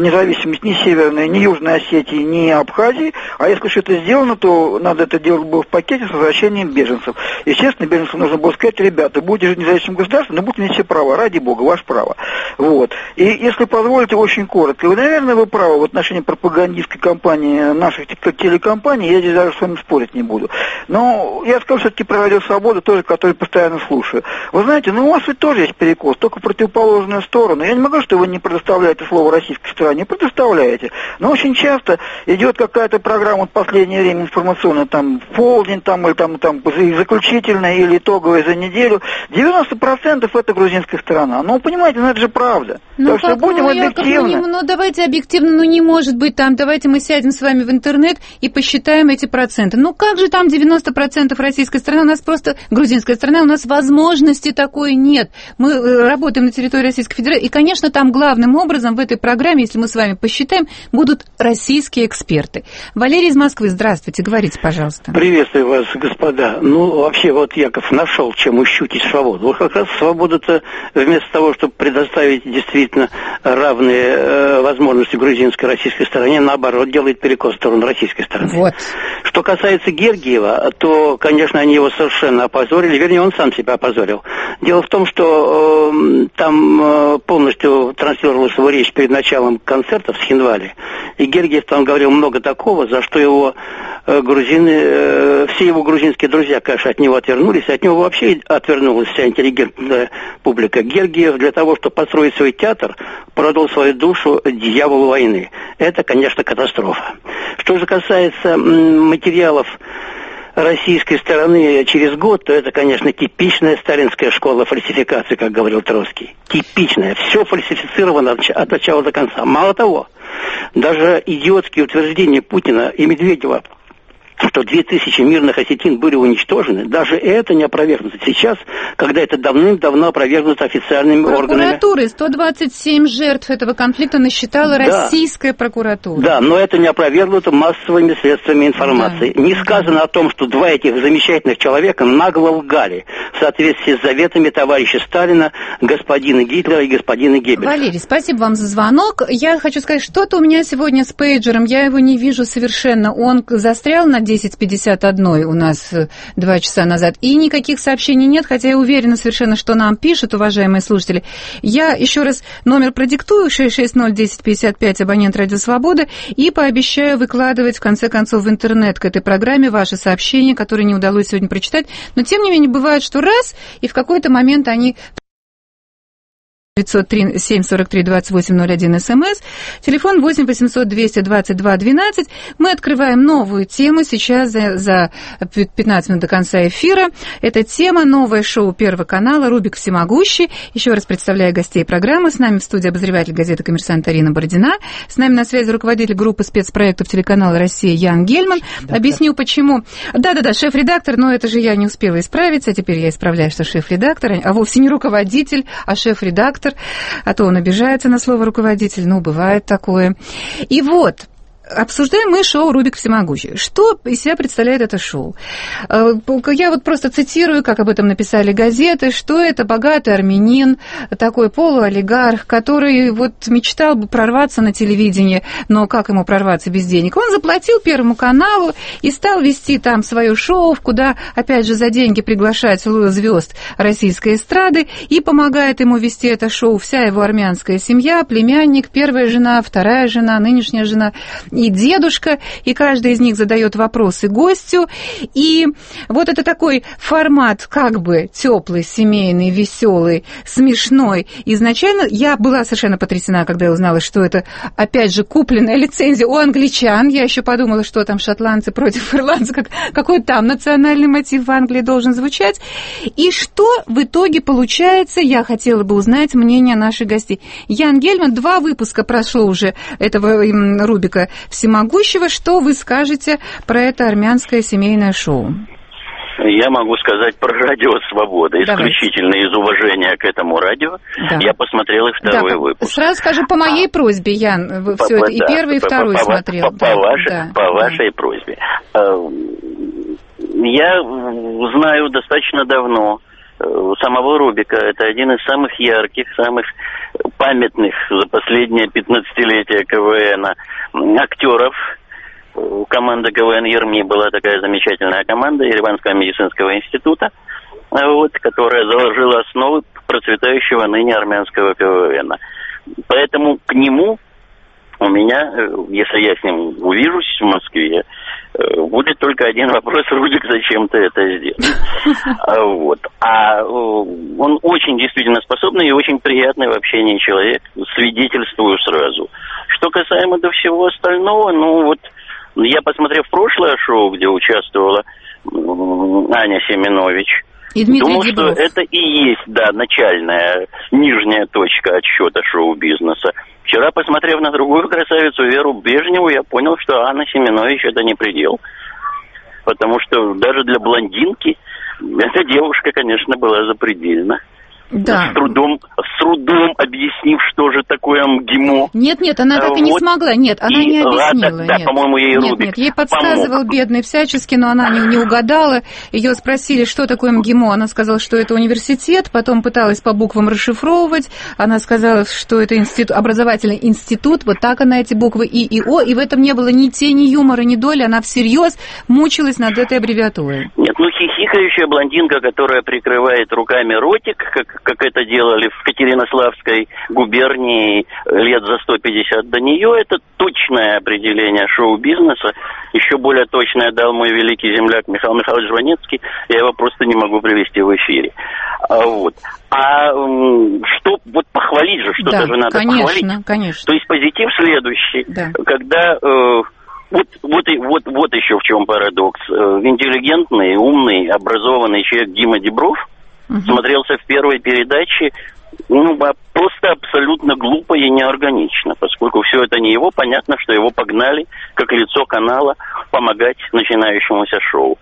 независимость ни Северной, ни Южной Осетии, ни Абхазии, а если что-то сделано, то надо это делать было в пакете с возвращением беженцев. Естественно, беженцам нужно было сказать: ребята, будете жить независимым государством, но будете иметь все права, ради бога, ваше право. Вот. И если позволите, очень коротко, вы, наверное, вы правы в отношении пропагандистской кампании наших телекомпаний, я здесь даже с вами спорить не буду. Но я скажу все-таки про Радио Свобода, тоже, который постоянно слушаю. Вы знаете, ну у вас ведь тоже есть перекос, только в противоположную сторону. Я не могу, что вы не предоставляете слово российской стороне, предоставляете. Но очень часто идет какая-то программа вот, в последнее время информационная, там, полдень, там, или там, там, заключительная, или итоговая за неделю. девяносто процентов это грузинская сторона. Ну, понимаете, ну это же правда. Ну, так что будем объективны. Ну, давайте объективно, ну, не может быть там, давайте мы сядем с вами в интернет и посчитаем эти проценты. Ну, как же там девяносто процентов российской страны, у нас просто грузинская страна, у нас возможности такой нет. Мы работаем на территории Российской Федерации, и, конечно, там главным образом в этой программе, если мы с вами посчитаем, будут российские эксперты. Валерий из Москвы, здравствуйте, говорите, пожалуйста. Приветствую вас, господа. Ну, вообще, вот Яков нашел, чем ущутить свободу. Вот как раз свобода-то вместо того, чтобы предоставить действительно равные э, возможности грузинской и российской стороне, наоборот, делает перекос в сторону российской стороны. Вот. Что касается Гергиева, то, конечно, они его совершенно опозорили, вернее, он сам себя опозорил. Дело в том, что э, там э, полностью транслировалась его речь перед началом концерта в Схинвале, и Гергиев там говорил много такого, за что его э, грузины, э, все его грузинские друзья, конечно, от него отвернулись, от него вообще отвернулась вся интеллигентная публика. Гергиев для того, чтобы построить свой театр, продал свою душу дьяволу войны. Это, конечно, катастрофа. Что же касается материалов российской стороны через год, то это, конечно, типичная сталинская школа фальсификации, как говорил Троцкий. Типичная. Все фальсифицировано от начала до конца. Мало того, даже идиотские утверждения Путина и Медведева, что две тысячи мирных осетин были уничтожены, даже это не опровергнуто сейчас, когда это давным-давно опровергнуто официальными органами. Прокуратуры сто двадцать семь жертв этого конфликта насчитала да. российская прокуратура. Да, но это не опровергнуто массовыми средствами информации. Да. Не сказано о том, что два этих замечательных человека нагло лгали в соответствии с заветами товарища Сталина, господина Гитлера и господина Геббельса. Валерий, спасибо вам за звонок. Я хочу сказать, что-то у меня сегодня с пейджером, я его не вижу совершенно. Он застрял на десять пятьдесят один у нас два часа назад, и никаких сообщений нет, хотя я уверена совершенно, что нам пишут, уважаемые слушатели. Я еще раз номер продиктую: шесть шесть ноль десять пятьдесят пять, абонент Радио Свобода, и пообещаю выкладывать, в конце концов, в интернет к этой программе ваши сообщения, которые не удалось сегодня прочитать. Но, тем не менее, бывает, что раз, и в какой-то момент они... девятьсот три семь сорок три двадцать восемь ноль один СМС, телефон восемь восемьсот двести двадцать два двенадцать. Мы открываем новую тему сейчас за, за пятнадцать минут до конца эфира. Это тема, новое шоу Первого канала «Рубик Всемогущий». Еще раз представляю гостей программы. С нами в студии обозреватель газеты «Коммерсант» Арина Бородина. С нами на связи руководитель группы спецпроектов телеканала «Россия» Ян Гельман. Да, Объясню, да. почему. Да-да-да, шеф-редактор, но это же я не успела исправиться, а теперь я исправляю, что шеф-редактор, а вовсе не руководитель, а шеф-редактор. А то он обижается на слово руководитель, ну, бывает такое. И вот, обсуждаем мы шоу «Рубик Всемогущий». Что из себя представляет это шоу? Я вот просто цитирую, как об этом написали газеты, что это богатый армянин, такой полуолигарх, который вот мечтал бы прорваться на телевидение, но как ему прорваться без денег? Он заплатил Первому каналу и стал вести там свое шоу, куда, опять же, за деньги приглашать звезд российской эстрады, и помогает ему вести это шоу вся его армянская семья, племянник, первая жена, вторая жена, нынешняя жена и дедушка, и каждый из них задает вопросы гостю. И вот это такой формат как бы теплый, семейный, веселый, смешной. Изначально я была совершенно потрясена, когда я узнала, что это, опять же, купленная лицензия у англичан. Я еще подумала, что там шотландцы против ирландцев, как, какой там национальный мотив в Англии должен звучать. И что в итоге получается, я хотела бы узнать мнение наших гостей. Ян Гельман, два выпуска прошло уже этого Рубика Всемогущего. Что вы скажете про это армянское семейное шоу? Я могу сказать про радио «Свобода». Исключительно Давайте. Из уважения к этому радио да. я посмотрел и второй да, выпуск. Сразу скажу, по моей просьбе, Ян, вы все это, и да, первый, и по, второй по, смотрел. По, по, да, вашей, да, по да. вашей просьбе. Я знаю достаточно давно самого Рубика. Это один из самых ярких, самых памятных за последнее пятнадцатилетие КВНа актеров. Команда КВН «Ерми» была такая замечательная команда Ереванского медицинского института, вот, которая заложила основы процветающего ныне армянского КВНа. Поэтому к нему у меня, если я с ним увижусь в Москве, будет только один вопрос: Рудик, зачем ты это сделал? Вот. А он очень действительно способный и очень приятный в общении человек, свидетельствую сразу. Что касаемо до всего остального, ну вот, я, посмотрев прошлое шоу, где участвовала Аня Семенович, и думал, что это и есть, да, начальная, нижняя точка отсчета шоу-бизнеса. Вчера, посмотрев на другую красавицу Веру Брежневу, я понял, что Анна Семенович — это не предел. Потому что даже для блондинки эта девушка, конечно, была запредельна. Да. С трудом, с трудом объяснив, что же такое МГИМО. Нет, нет, она так и не вот. смогла. Нет, она и, не объяснила. А, да, нет. по-моему, ей нет, Рубик нет, ей подсказывал помог. Бедный всячески, но она не, не угадала. Ее спросили, что такое МГИМО. Она сказала, что это университет. Потом пыталась по буквам расшифровывать. Она сказала, что это институт, образовательный институт. Вот так она эти буквы И и О. И в этом не было ни тени юмора, ни доли. Она всерьез мучилась над этой аббревиатурой. Нет, ну хихикающая блондинка, которая прикрывает руками ротик, как, как это делали в Катеринославской губернии лет за сто пятьдесят до нее, это точное определение шоу-бизнеса. Еще более точное дал мой великий земляк Михаил Михайлович Жванецкий. Я его просто не могу привести в эфире. А, вот. а что, вот похвалить же, что-то да, же надо конечно, похвалить. Конечно. То есть позитив следующий. Да. Когда... Э, Вот, вот, вот, вот еще в чем парадокс. Интеллигентный, умный, образованный человек Дима Дибров угу. смотрелся в первой передаче ну, просто абсолютно глупо и неорганично, поскольку все это не его, понятно, что его погнали как лицо канала помогать начинающемуся шоу.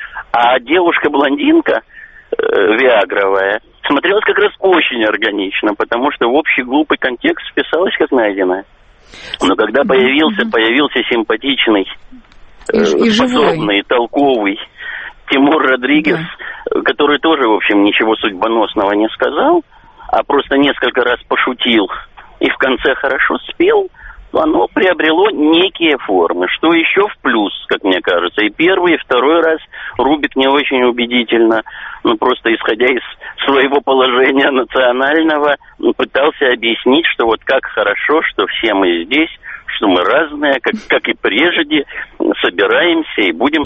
А девушка-блондинка, э, виагровая, смотрелась как раз очень органично, потому что в общий глупый контекст вписалась как найденная. Но когда появился, появился симпатичный, и, э, и способный, толковый Тимур Родригес, да. который тоже, в общем, ничего судьбоносного не сказал, а просто несколько раз пошутил и в конце хорошо спел, то оно приобрело некие формы. Что еще в плюс, как мне кажется. И первый, и второй раз Рубик не очень убедительно, ну просто исходя из своего положения национального, пытался объяснить, что вот как хорошо, что все мы здесь, что мы разные, как, как и прежде, собираемся и будем...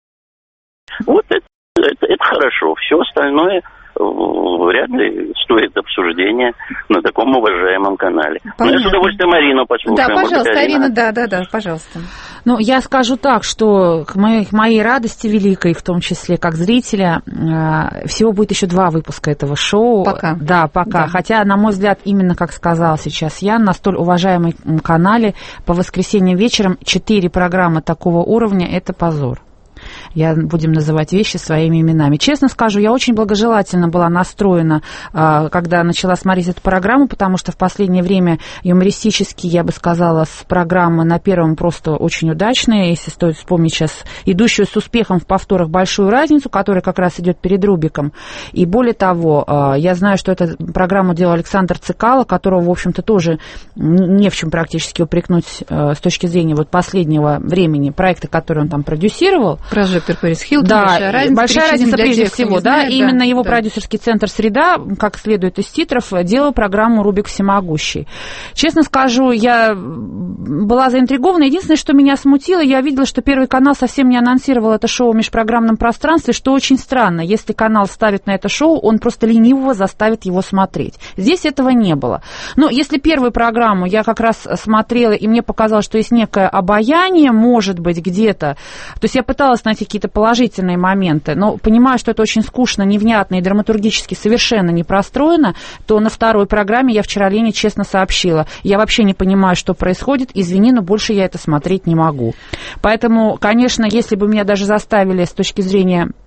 Вот это, это, это хорошо. Все остальное вряд ли стоит обсуждения на таком уважаемом канале. Но я с удовольствием Арину послушаю. Да, пожалуйста, Арина, да, да, да, пожалуйста. Ну, я скажу так, что к моей, к моей радости великой, в том числе как зрителя, э, всего будет еще два выпуска этого шоу. Пока. Да, пока. Да. Хотя, на мой взгляд, именно как сказала сейчас Ян, на столь уважаемом канале по воскресеньям вечером четыре программы такого уровня – это позор. Я будем называть вещи своими именами. Честно скажу, я очень благожелательно была настроена, когда начала смотреть эту программу, потому что в последнее время юмористически, я бы сказала, с программы на первом просто очень удачные. Если стоит вспомнить сейчас идущую с успехом в повторах «Большую разницу», которая как раз идет перед Рубиком. И более того, я знаю, что эту программу делал Александр Цикало, которого, в общем-то, тоже не в чем практически упрекнуть с точки зрения вот последнего времени проекта, который он там продюсировал. Прожектор Пэрис Хилтон, да, большая разница, большая разница прежде тех, всего, да, знает, и именно да, его да. продюсерский центр «Среда», как следует из титров, делал программу «Рубик всемогущий». Честно скажу, я была заинтригована. Единственное, что меня смутило, я видела, что Первый канал совсем не анонсировал это шоу в межпрограммном пространстве, что очень странно. Если канал ставит на это шоу, он просто ленивого заставит его смотреть. Здесь этого не было. Но если первую программу я как раз смотрела, и мне показалось, что есть некое обаяние, может быть, где-то, то есть я пыталась найти какие-то положительные моменты, но понимаю, что это очень скучно, невнятно и драматургически совершенно не простроено, то на второй программе я вчера Лене честно сообщила. Я вообще не понимаю, что происходит, извини, но больше я это смотреть не могу. Поэтому, конечно, если бы меня даже заставили с точки зрения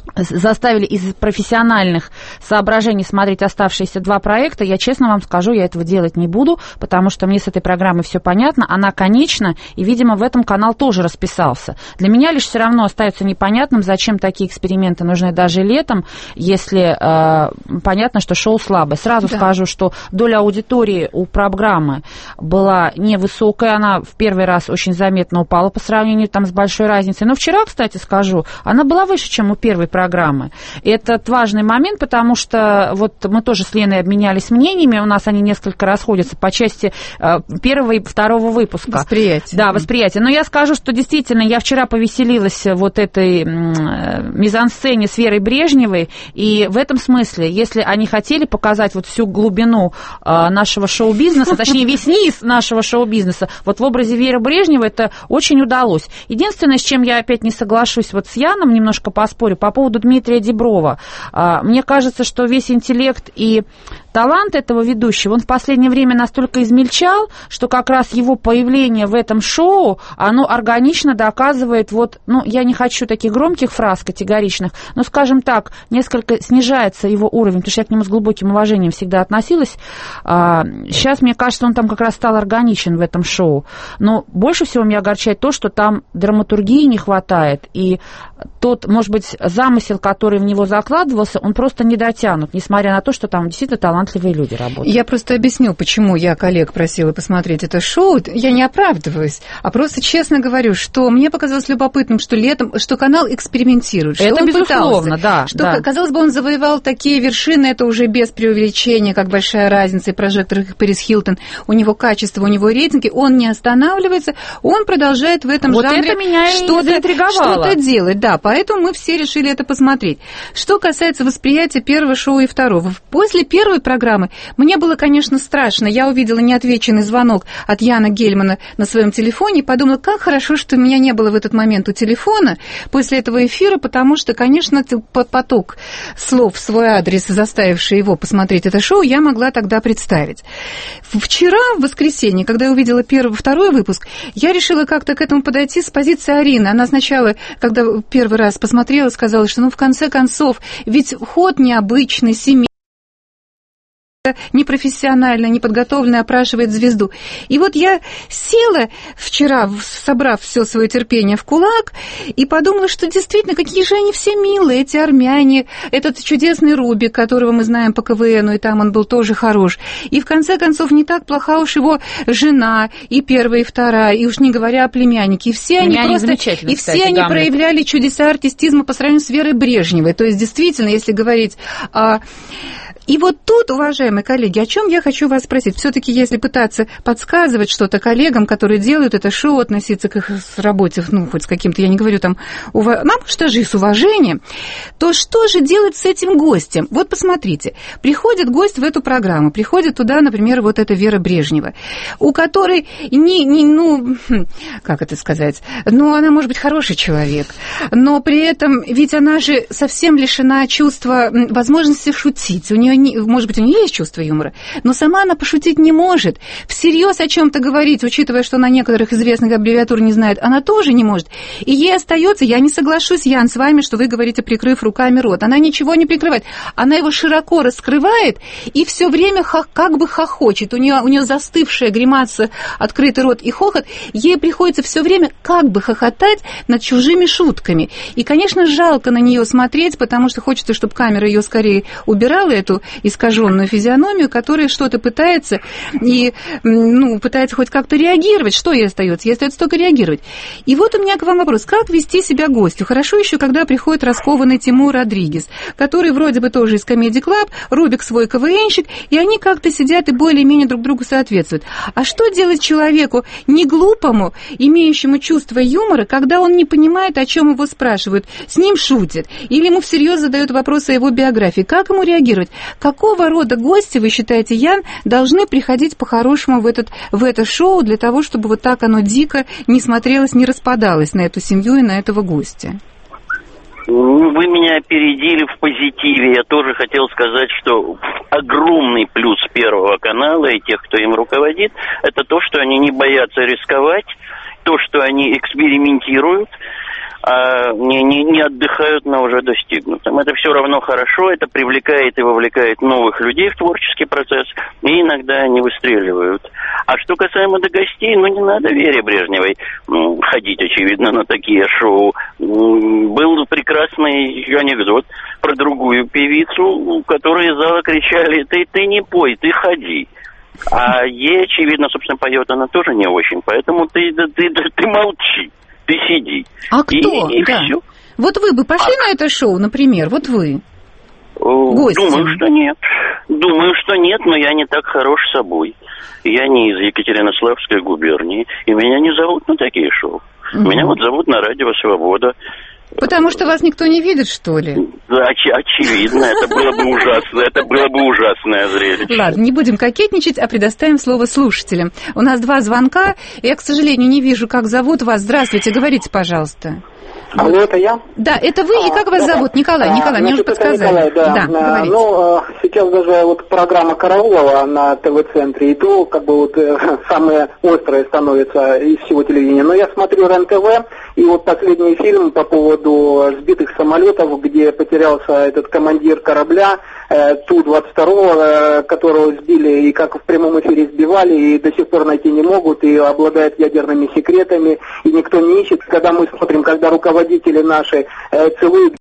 заставили из профессиональных соображений смотреть оставшиеся два проекта, я честно вам скажу, я этого делать не буду, потому что мне с этой программой все понятно, она конечна, и, видимо, в этом канал тоже расписался. Для меня лишь все равно остается непонятным, зачем такие эксперименты нужны даже летом, если э, понятно, что шоу слабое. Сразу да. скажу, что доля аудитории у программы была невысокая, она в первый раз очень заметно упала по сравнению там, с большой разницей. Но вчера, кстати, скажу, она была выше, чем у первой программы. программы. Этот важный момент, потому что вот мы тоже с Леной обменялись мнениями, у нас они несколько расходятся по части э, первого и второго выпуска. Восприятие. Да, восприятие. Но я скажу, что действительно я вчера повеселилась вот этой м- мизансцене с Верой Брежневой, и в этом смысле, если они хотели показать вот всю глубину э, нашего шоу-бизнеса, точнее весь низ нашего шоу-бизнеса, вот в образе Веры Брежневой это очень удалось. Единственное, с чем я опять не соглашусь вот с Яном, немножко поспорю, по поводу Дмитрия Диброва. Мне кажется, что весь интеллект и талант этого ведущего, он в последнее время настолько измельчал, что как раз его появление в этом шоу, оно органично доказывает, вот, ну, я не хочу таких громких фраз категоричных, но, скажем так, несколько снижается его уровень, потому что я к нему с глубоким уважением всегда относилась. Сейчас, мне кажется, он там как раз стал органичен в этом шоу. Но больше всего меня огорчает то, что там драматургии не хватает, и тот, может быть, замысел, который в него закладывался, он просто не дотянут, несмотря на то, что там действительно талантливые люди работают. Я просто объясню, почему я коллег просила посмотреть это шоу. Я не оправдываюсь, а просто честно говорю, что мне показалось любопытным, что летом, что канал экспериментирует. Что это он безусловно, пытался, да. Что, да. казалось бы, он завоевал такие вершины, это уже без преувеличения, как «Большая разница» и «Прожектор» Пэрис Хилтон. У него качество, у него рейтинги, он не останавливается, он продолжает в этом вот жанре это меня что-то, что-то делать. Да, поэтому мы все решили это посмотреть. Что касается восприятия первого шоу и второго. После первой программы мне было, конечно, страшно. Я увидела неотвеченный звонок от Яна Гельмана на своем телефоне и подумала, как хорошо, что меня не было в этот момент у телефона после этого эфира, потому что, конечно, поток слов в свой адрес, заставивший его посмотреть это шоу, я могла тогда представить. Вчера, в воскресенье, когда я увидела первый, второй выпуск, я решила как-то к этому подойти с позиции Арины. Она сначала, когда первый раз посмотрела, сказала, что, ну, в конце концов, ведь ход необычный, семейный, непрофессионально, неподготовленно опрашивает звезду. И вот я села вчера, собрав все свое терпение в кулак, и подумала, что действительно, какие же они все милые, эти армяне, этот чудесный Рубик, которого мы знаем по КВНу, и там он был тоже хорош. И в конце концов, не так плоха уж его жена, и первая, и вторая, и уж не говоря о племяннике. И все они просто, и все кстати, они Гамлет. проявляли чудеса артистизма по сравнению с Верой Брежневой. То есть, действительно, если говорить о... И вот тут, уважаемые коллеги, о чем я хочу вас спросить. Все-таки, если пытаться подсказывать что-то коллегам, которые делают это шоу, относиться к их работе, ну, хоть с каким-то, я не говорю там, ув... нам что же и с уважением, то что же делать с этим гостем? Вот посмотрите, приходит гость в эту программу, приходит туда, например, вот эта Вера Брежнева, у которой, не, не, ну, как это сказать, ну, она, может быть, хороший человек, но при этом, ведь она же совсем лишена чувства, возможности шутить, у нее может быть, у нее есть чувство юмора, но сама она пошутить не может. Всерьез о чем-то говорить, учитывая, что она некоторых известных аббревиатур не знает, она тоже не может. И ей остается, я не соглашусь, Ян, с вами, что вы говорите, прикрыв руками рот. Она ничего не прикрывает. Она его широко раскрывает и все время хох, как бы хохочет. У нее, у нее застывшая гримаса, открытый рот и хохот. Ей приходится все время как бы хохотать над чужими шутками. И, конечно, жалко на нее смотреть, потому что хочется, чтобы камера ее скорее убирала, эту искаженную физиономию, которая что-то пытается и, ну, пытается хоть как-то реагировать. Что ей остается? Ей остается только реагировать. И вот у меня к вам вопрос. Как вести себя гостю? Хорошо еще, когда приходит раскованный Тимур Родригес, который вроде бы тоже из Comedy Club, Рубик свой КВНщик, и они как-то сидят и более-менее друг другу соответствуют. А что делать человеку не глупому, имеющему чувство юмора, когда он не понимает, о чем его спрашивают, с ним шутят, или ему всерьез задают вопросы о его биографии? Как ему реагировать? Какого рода гости, вы считаете, Ян, должны приходить по-хорошему в, этот, в это шоу для того, чтобы вот так оно дико не смотрелось, не распадалось на эту семью и на этого гостя? Вы меня опередили в позитиве. Я тоже хотел сказать, что огромный плюс Первого канала и тех, кто им руководит, это то, что они не боятся рисковать, то, что они экспериментируют. а не, не, не отдыхают на уже достигнутом. Это все равно хорошо, это привлекает и вовлекает новых людей в творческий процесс, и иногда они выстреливают. А что касаемо до гостей, ну не надо Вере Брежневой ходить, очевидно, на такие шоу. Был прекрасный анекдот про другую певицу, у которой из зала кричали: ты, ты не пой, ты ходи. А ей, очевидно, собственно, поет она тоже не очень, поэтому ты, ты, ты, ты молчи. Ты сиди. А кто? И, и да. все. Вот вы бы пошли а... на это шоу, например, вот вы? Гости. Думаю, что нет. Думаю, что нет, но я не так хорош собой. Я не из Екатеринославской губернии, и меня не зовут на такие шоу. Угу. Меня вот зовут на радио «Свобода». Потому что вас никто не видит, что ли? Да, оч- очевидно, это было бы ужасно, это было бы ужасное зрелище. Ладно, не будем кокетничать, а предоставим слово слушателям. У нас два звонка, я, к сожалению, не вижу, как зовут вас. Здравствуйте, говорите, пожалуйста. Алло, это я? Да, это вы, и как вас да, зовут? Николай, а, Николай, мне уже подсказали. Николай, да. Да, а, говорите. Ну, сейчас даже вот программа Караулова на ТВ-центре, и то, как бы вот самое острое становится из всего телевидения. Но я смотрю РЕН-ТВ, и вот последний фильм по поводу сбитых самолетов, где потерялся этот командир корабля э, Ту двадцать два, э, которого сбили, и как в прямом эфире сбивали, и до сих пор найти не могут, и обладает ядерными секретами, и никто не ищет. Когда мы смотрим, когда руководители наши э, целуют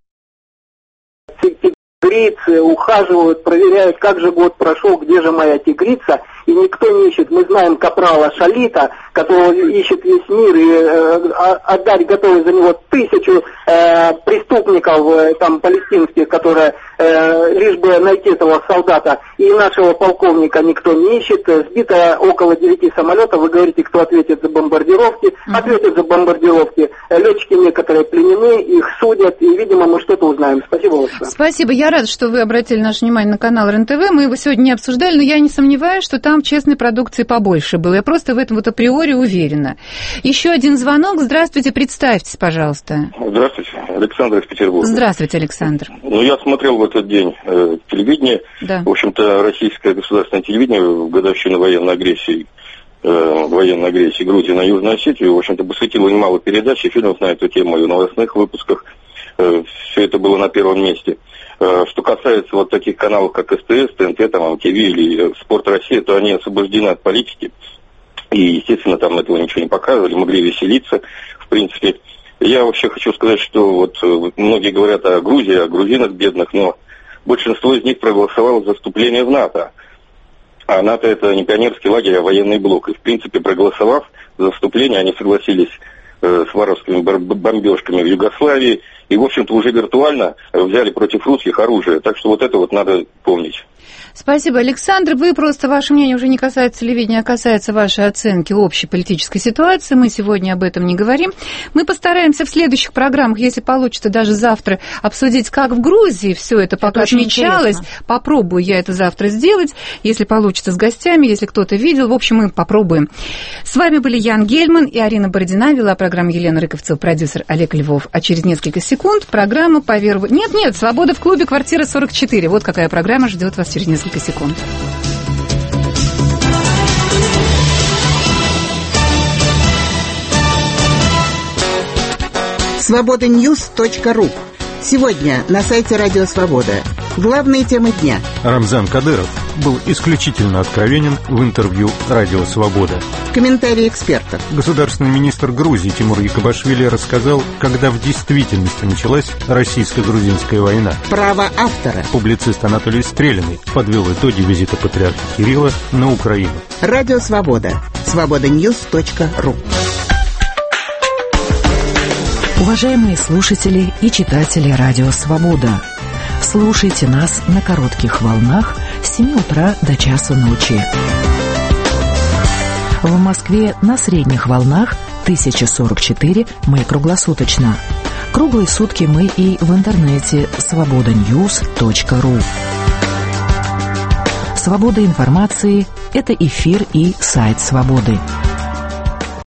тигрицы, ухаживают, проверяют, как же год прошел, где же моя тигрица, и никто не ищет. Мы знаем капрала Шалита, которого ищет весь мир, и э, отдать готовы за него тысячу э, преступников э, там палестинских, которые э, лишь бы найти этого солдата. И нашего полковника никто не ищет. Сбито около девяти самолетов. Вы говорите, кто ответит за бомбардировки. Mm-hmm. Ответят за бомбардировки. Летчики некоторые пленены, их судят, и, видимо, мы что-то узнаем. Спасибо большое. Спасибо. Я рада, что вы обратили наше внимание на канал РЕН-ТВ. Мы его сегодня не обсуждали, но я не сомневаюсь, что там честной продукции побольше было. Я просто в этом вот априори уверена. Еще один звонок. Здравствуйте, представьтесь, пожалуйста. Здравствуйте, Александр из Петербурга. Здравствуйте, Александр. Ну, я смотрел в этот день э, телевидение. Да. В общем-то, российское государственное телевидение в годовщину военной агрессии, э, военной агрессии Грузии на Южную Осетию, в общем-то, посвятило немало передач и фильмов на эту тему, и в новостных выпусках. Э, все это было на первом месте. Что касается вот таких каналов, как СТС, ТНТ, там, МТВ или Спорт Россия, то они освобождены от политики. И, естественно, там этого ничего не показывали, могли веселиться, в принципе. Я вообще хочу сказать, что вот многие говорят о Грузии, о грузинах бедных, но большинство из них проголосовало за вступление в НАТО. А НАТО — это не пионерский лагерь, а военный блок. И, в принципе, проголосовав за вступление, они согласились с воровскими бомбежками в Югославии. И, в общем-то, уже виртуально взяли против русских оружие. Так что вот это вот надо помнить. Спасибо, Александр. Вы просто, ваше мнение уже не касается телевидения, а касается вашей оценки общей политической ситуации. Мы сегодня об этом не говорим. Мы постараемся в следующих программах, если получится даже завтра, обсудить, как в Грузии все это пока это отмечалось. Попробую я это завтра сделать, если получится с гостями, если кто-то видел. В общем, мы попробуем. С вами были Ян Гельман и Арина Бородина. Вела программу Елена Рыковцева, продюсер Олег Львов. А через несколько секунд программа по веру... Нет, нет, «Свобода в клубе», квартира сорок четыре. Вот какая программа ждет вас через несколько секунд. свобода ньюс точка ру. Сегодня на сайте Радио Свобода. Главные темы дня. Рамзан Кадыров был исключительно откровенен в интервью «Радио Свобода». Комментарии экспертов. Государственный министр Грузии Тимур Якобашвили рассказал, когда в действительности началась российско-грузинская война. Право автора. Публицист Анатолий Стрелиный подвел итоги визита патриарха Кирилла на Украину. Радио Свобода. свобода ньюс точка ру. Уважаемые слушатели и читатели Радио Свобода, слушайте нас на коротких волнах с семи утра до часу ночи. В Москве на средних волнах тысяча сорок четыре, мы круглосуточно. Круглые сутки мы и в интернете свобода ньюс точка ру. Свобода информации – это эфир и сайт Свободы.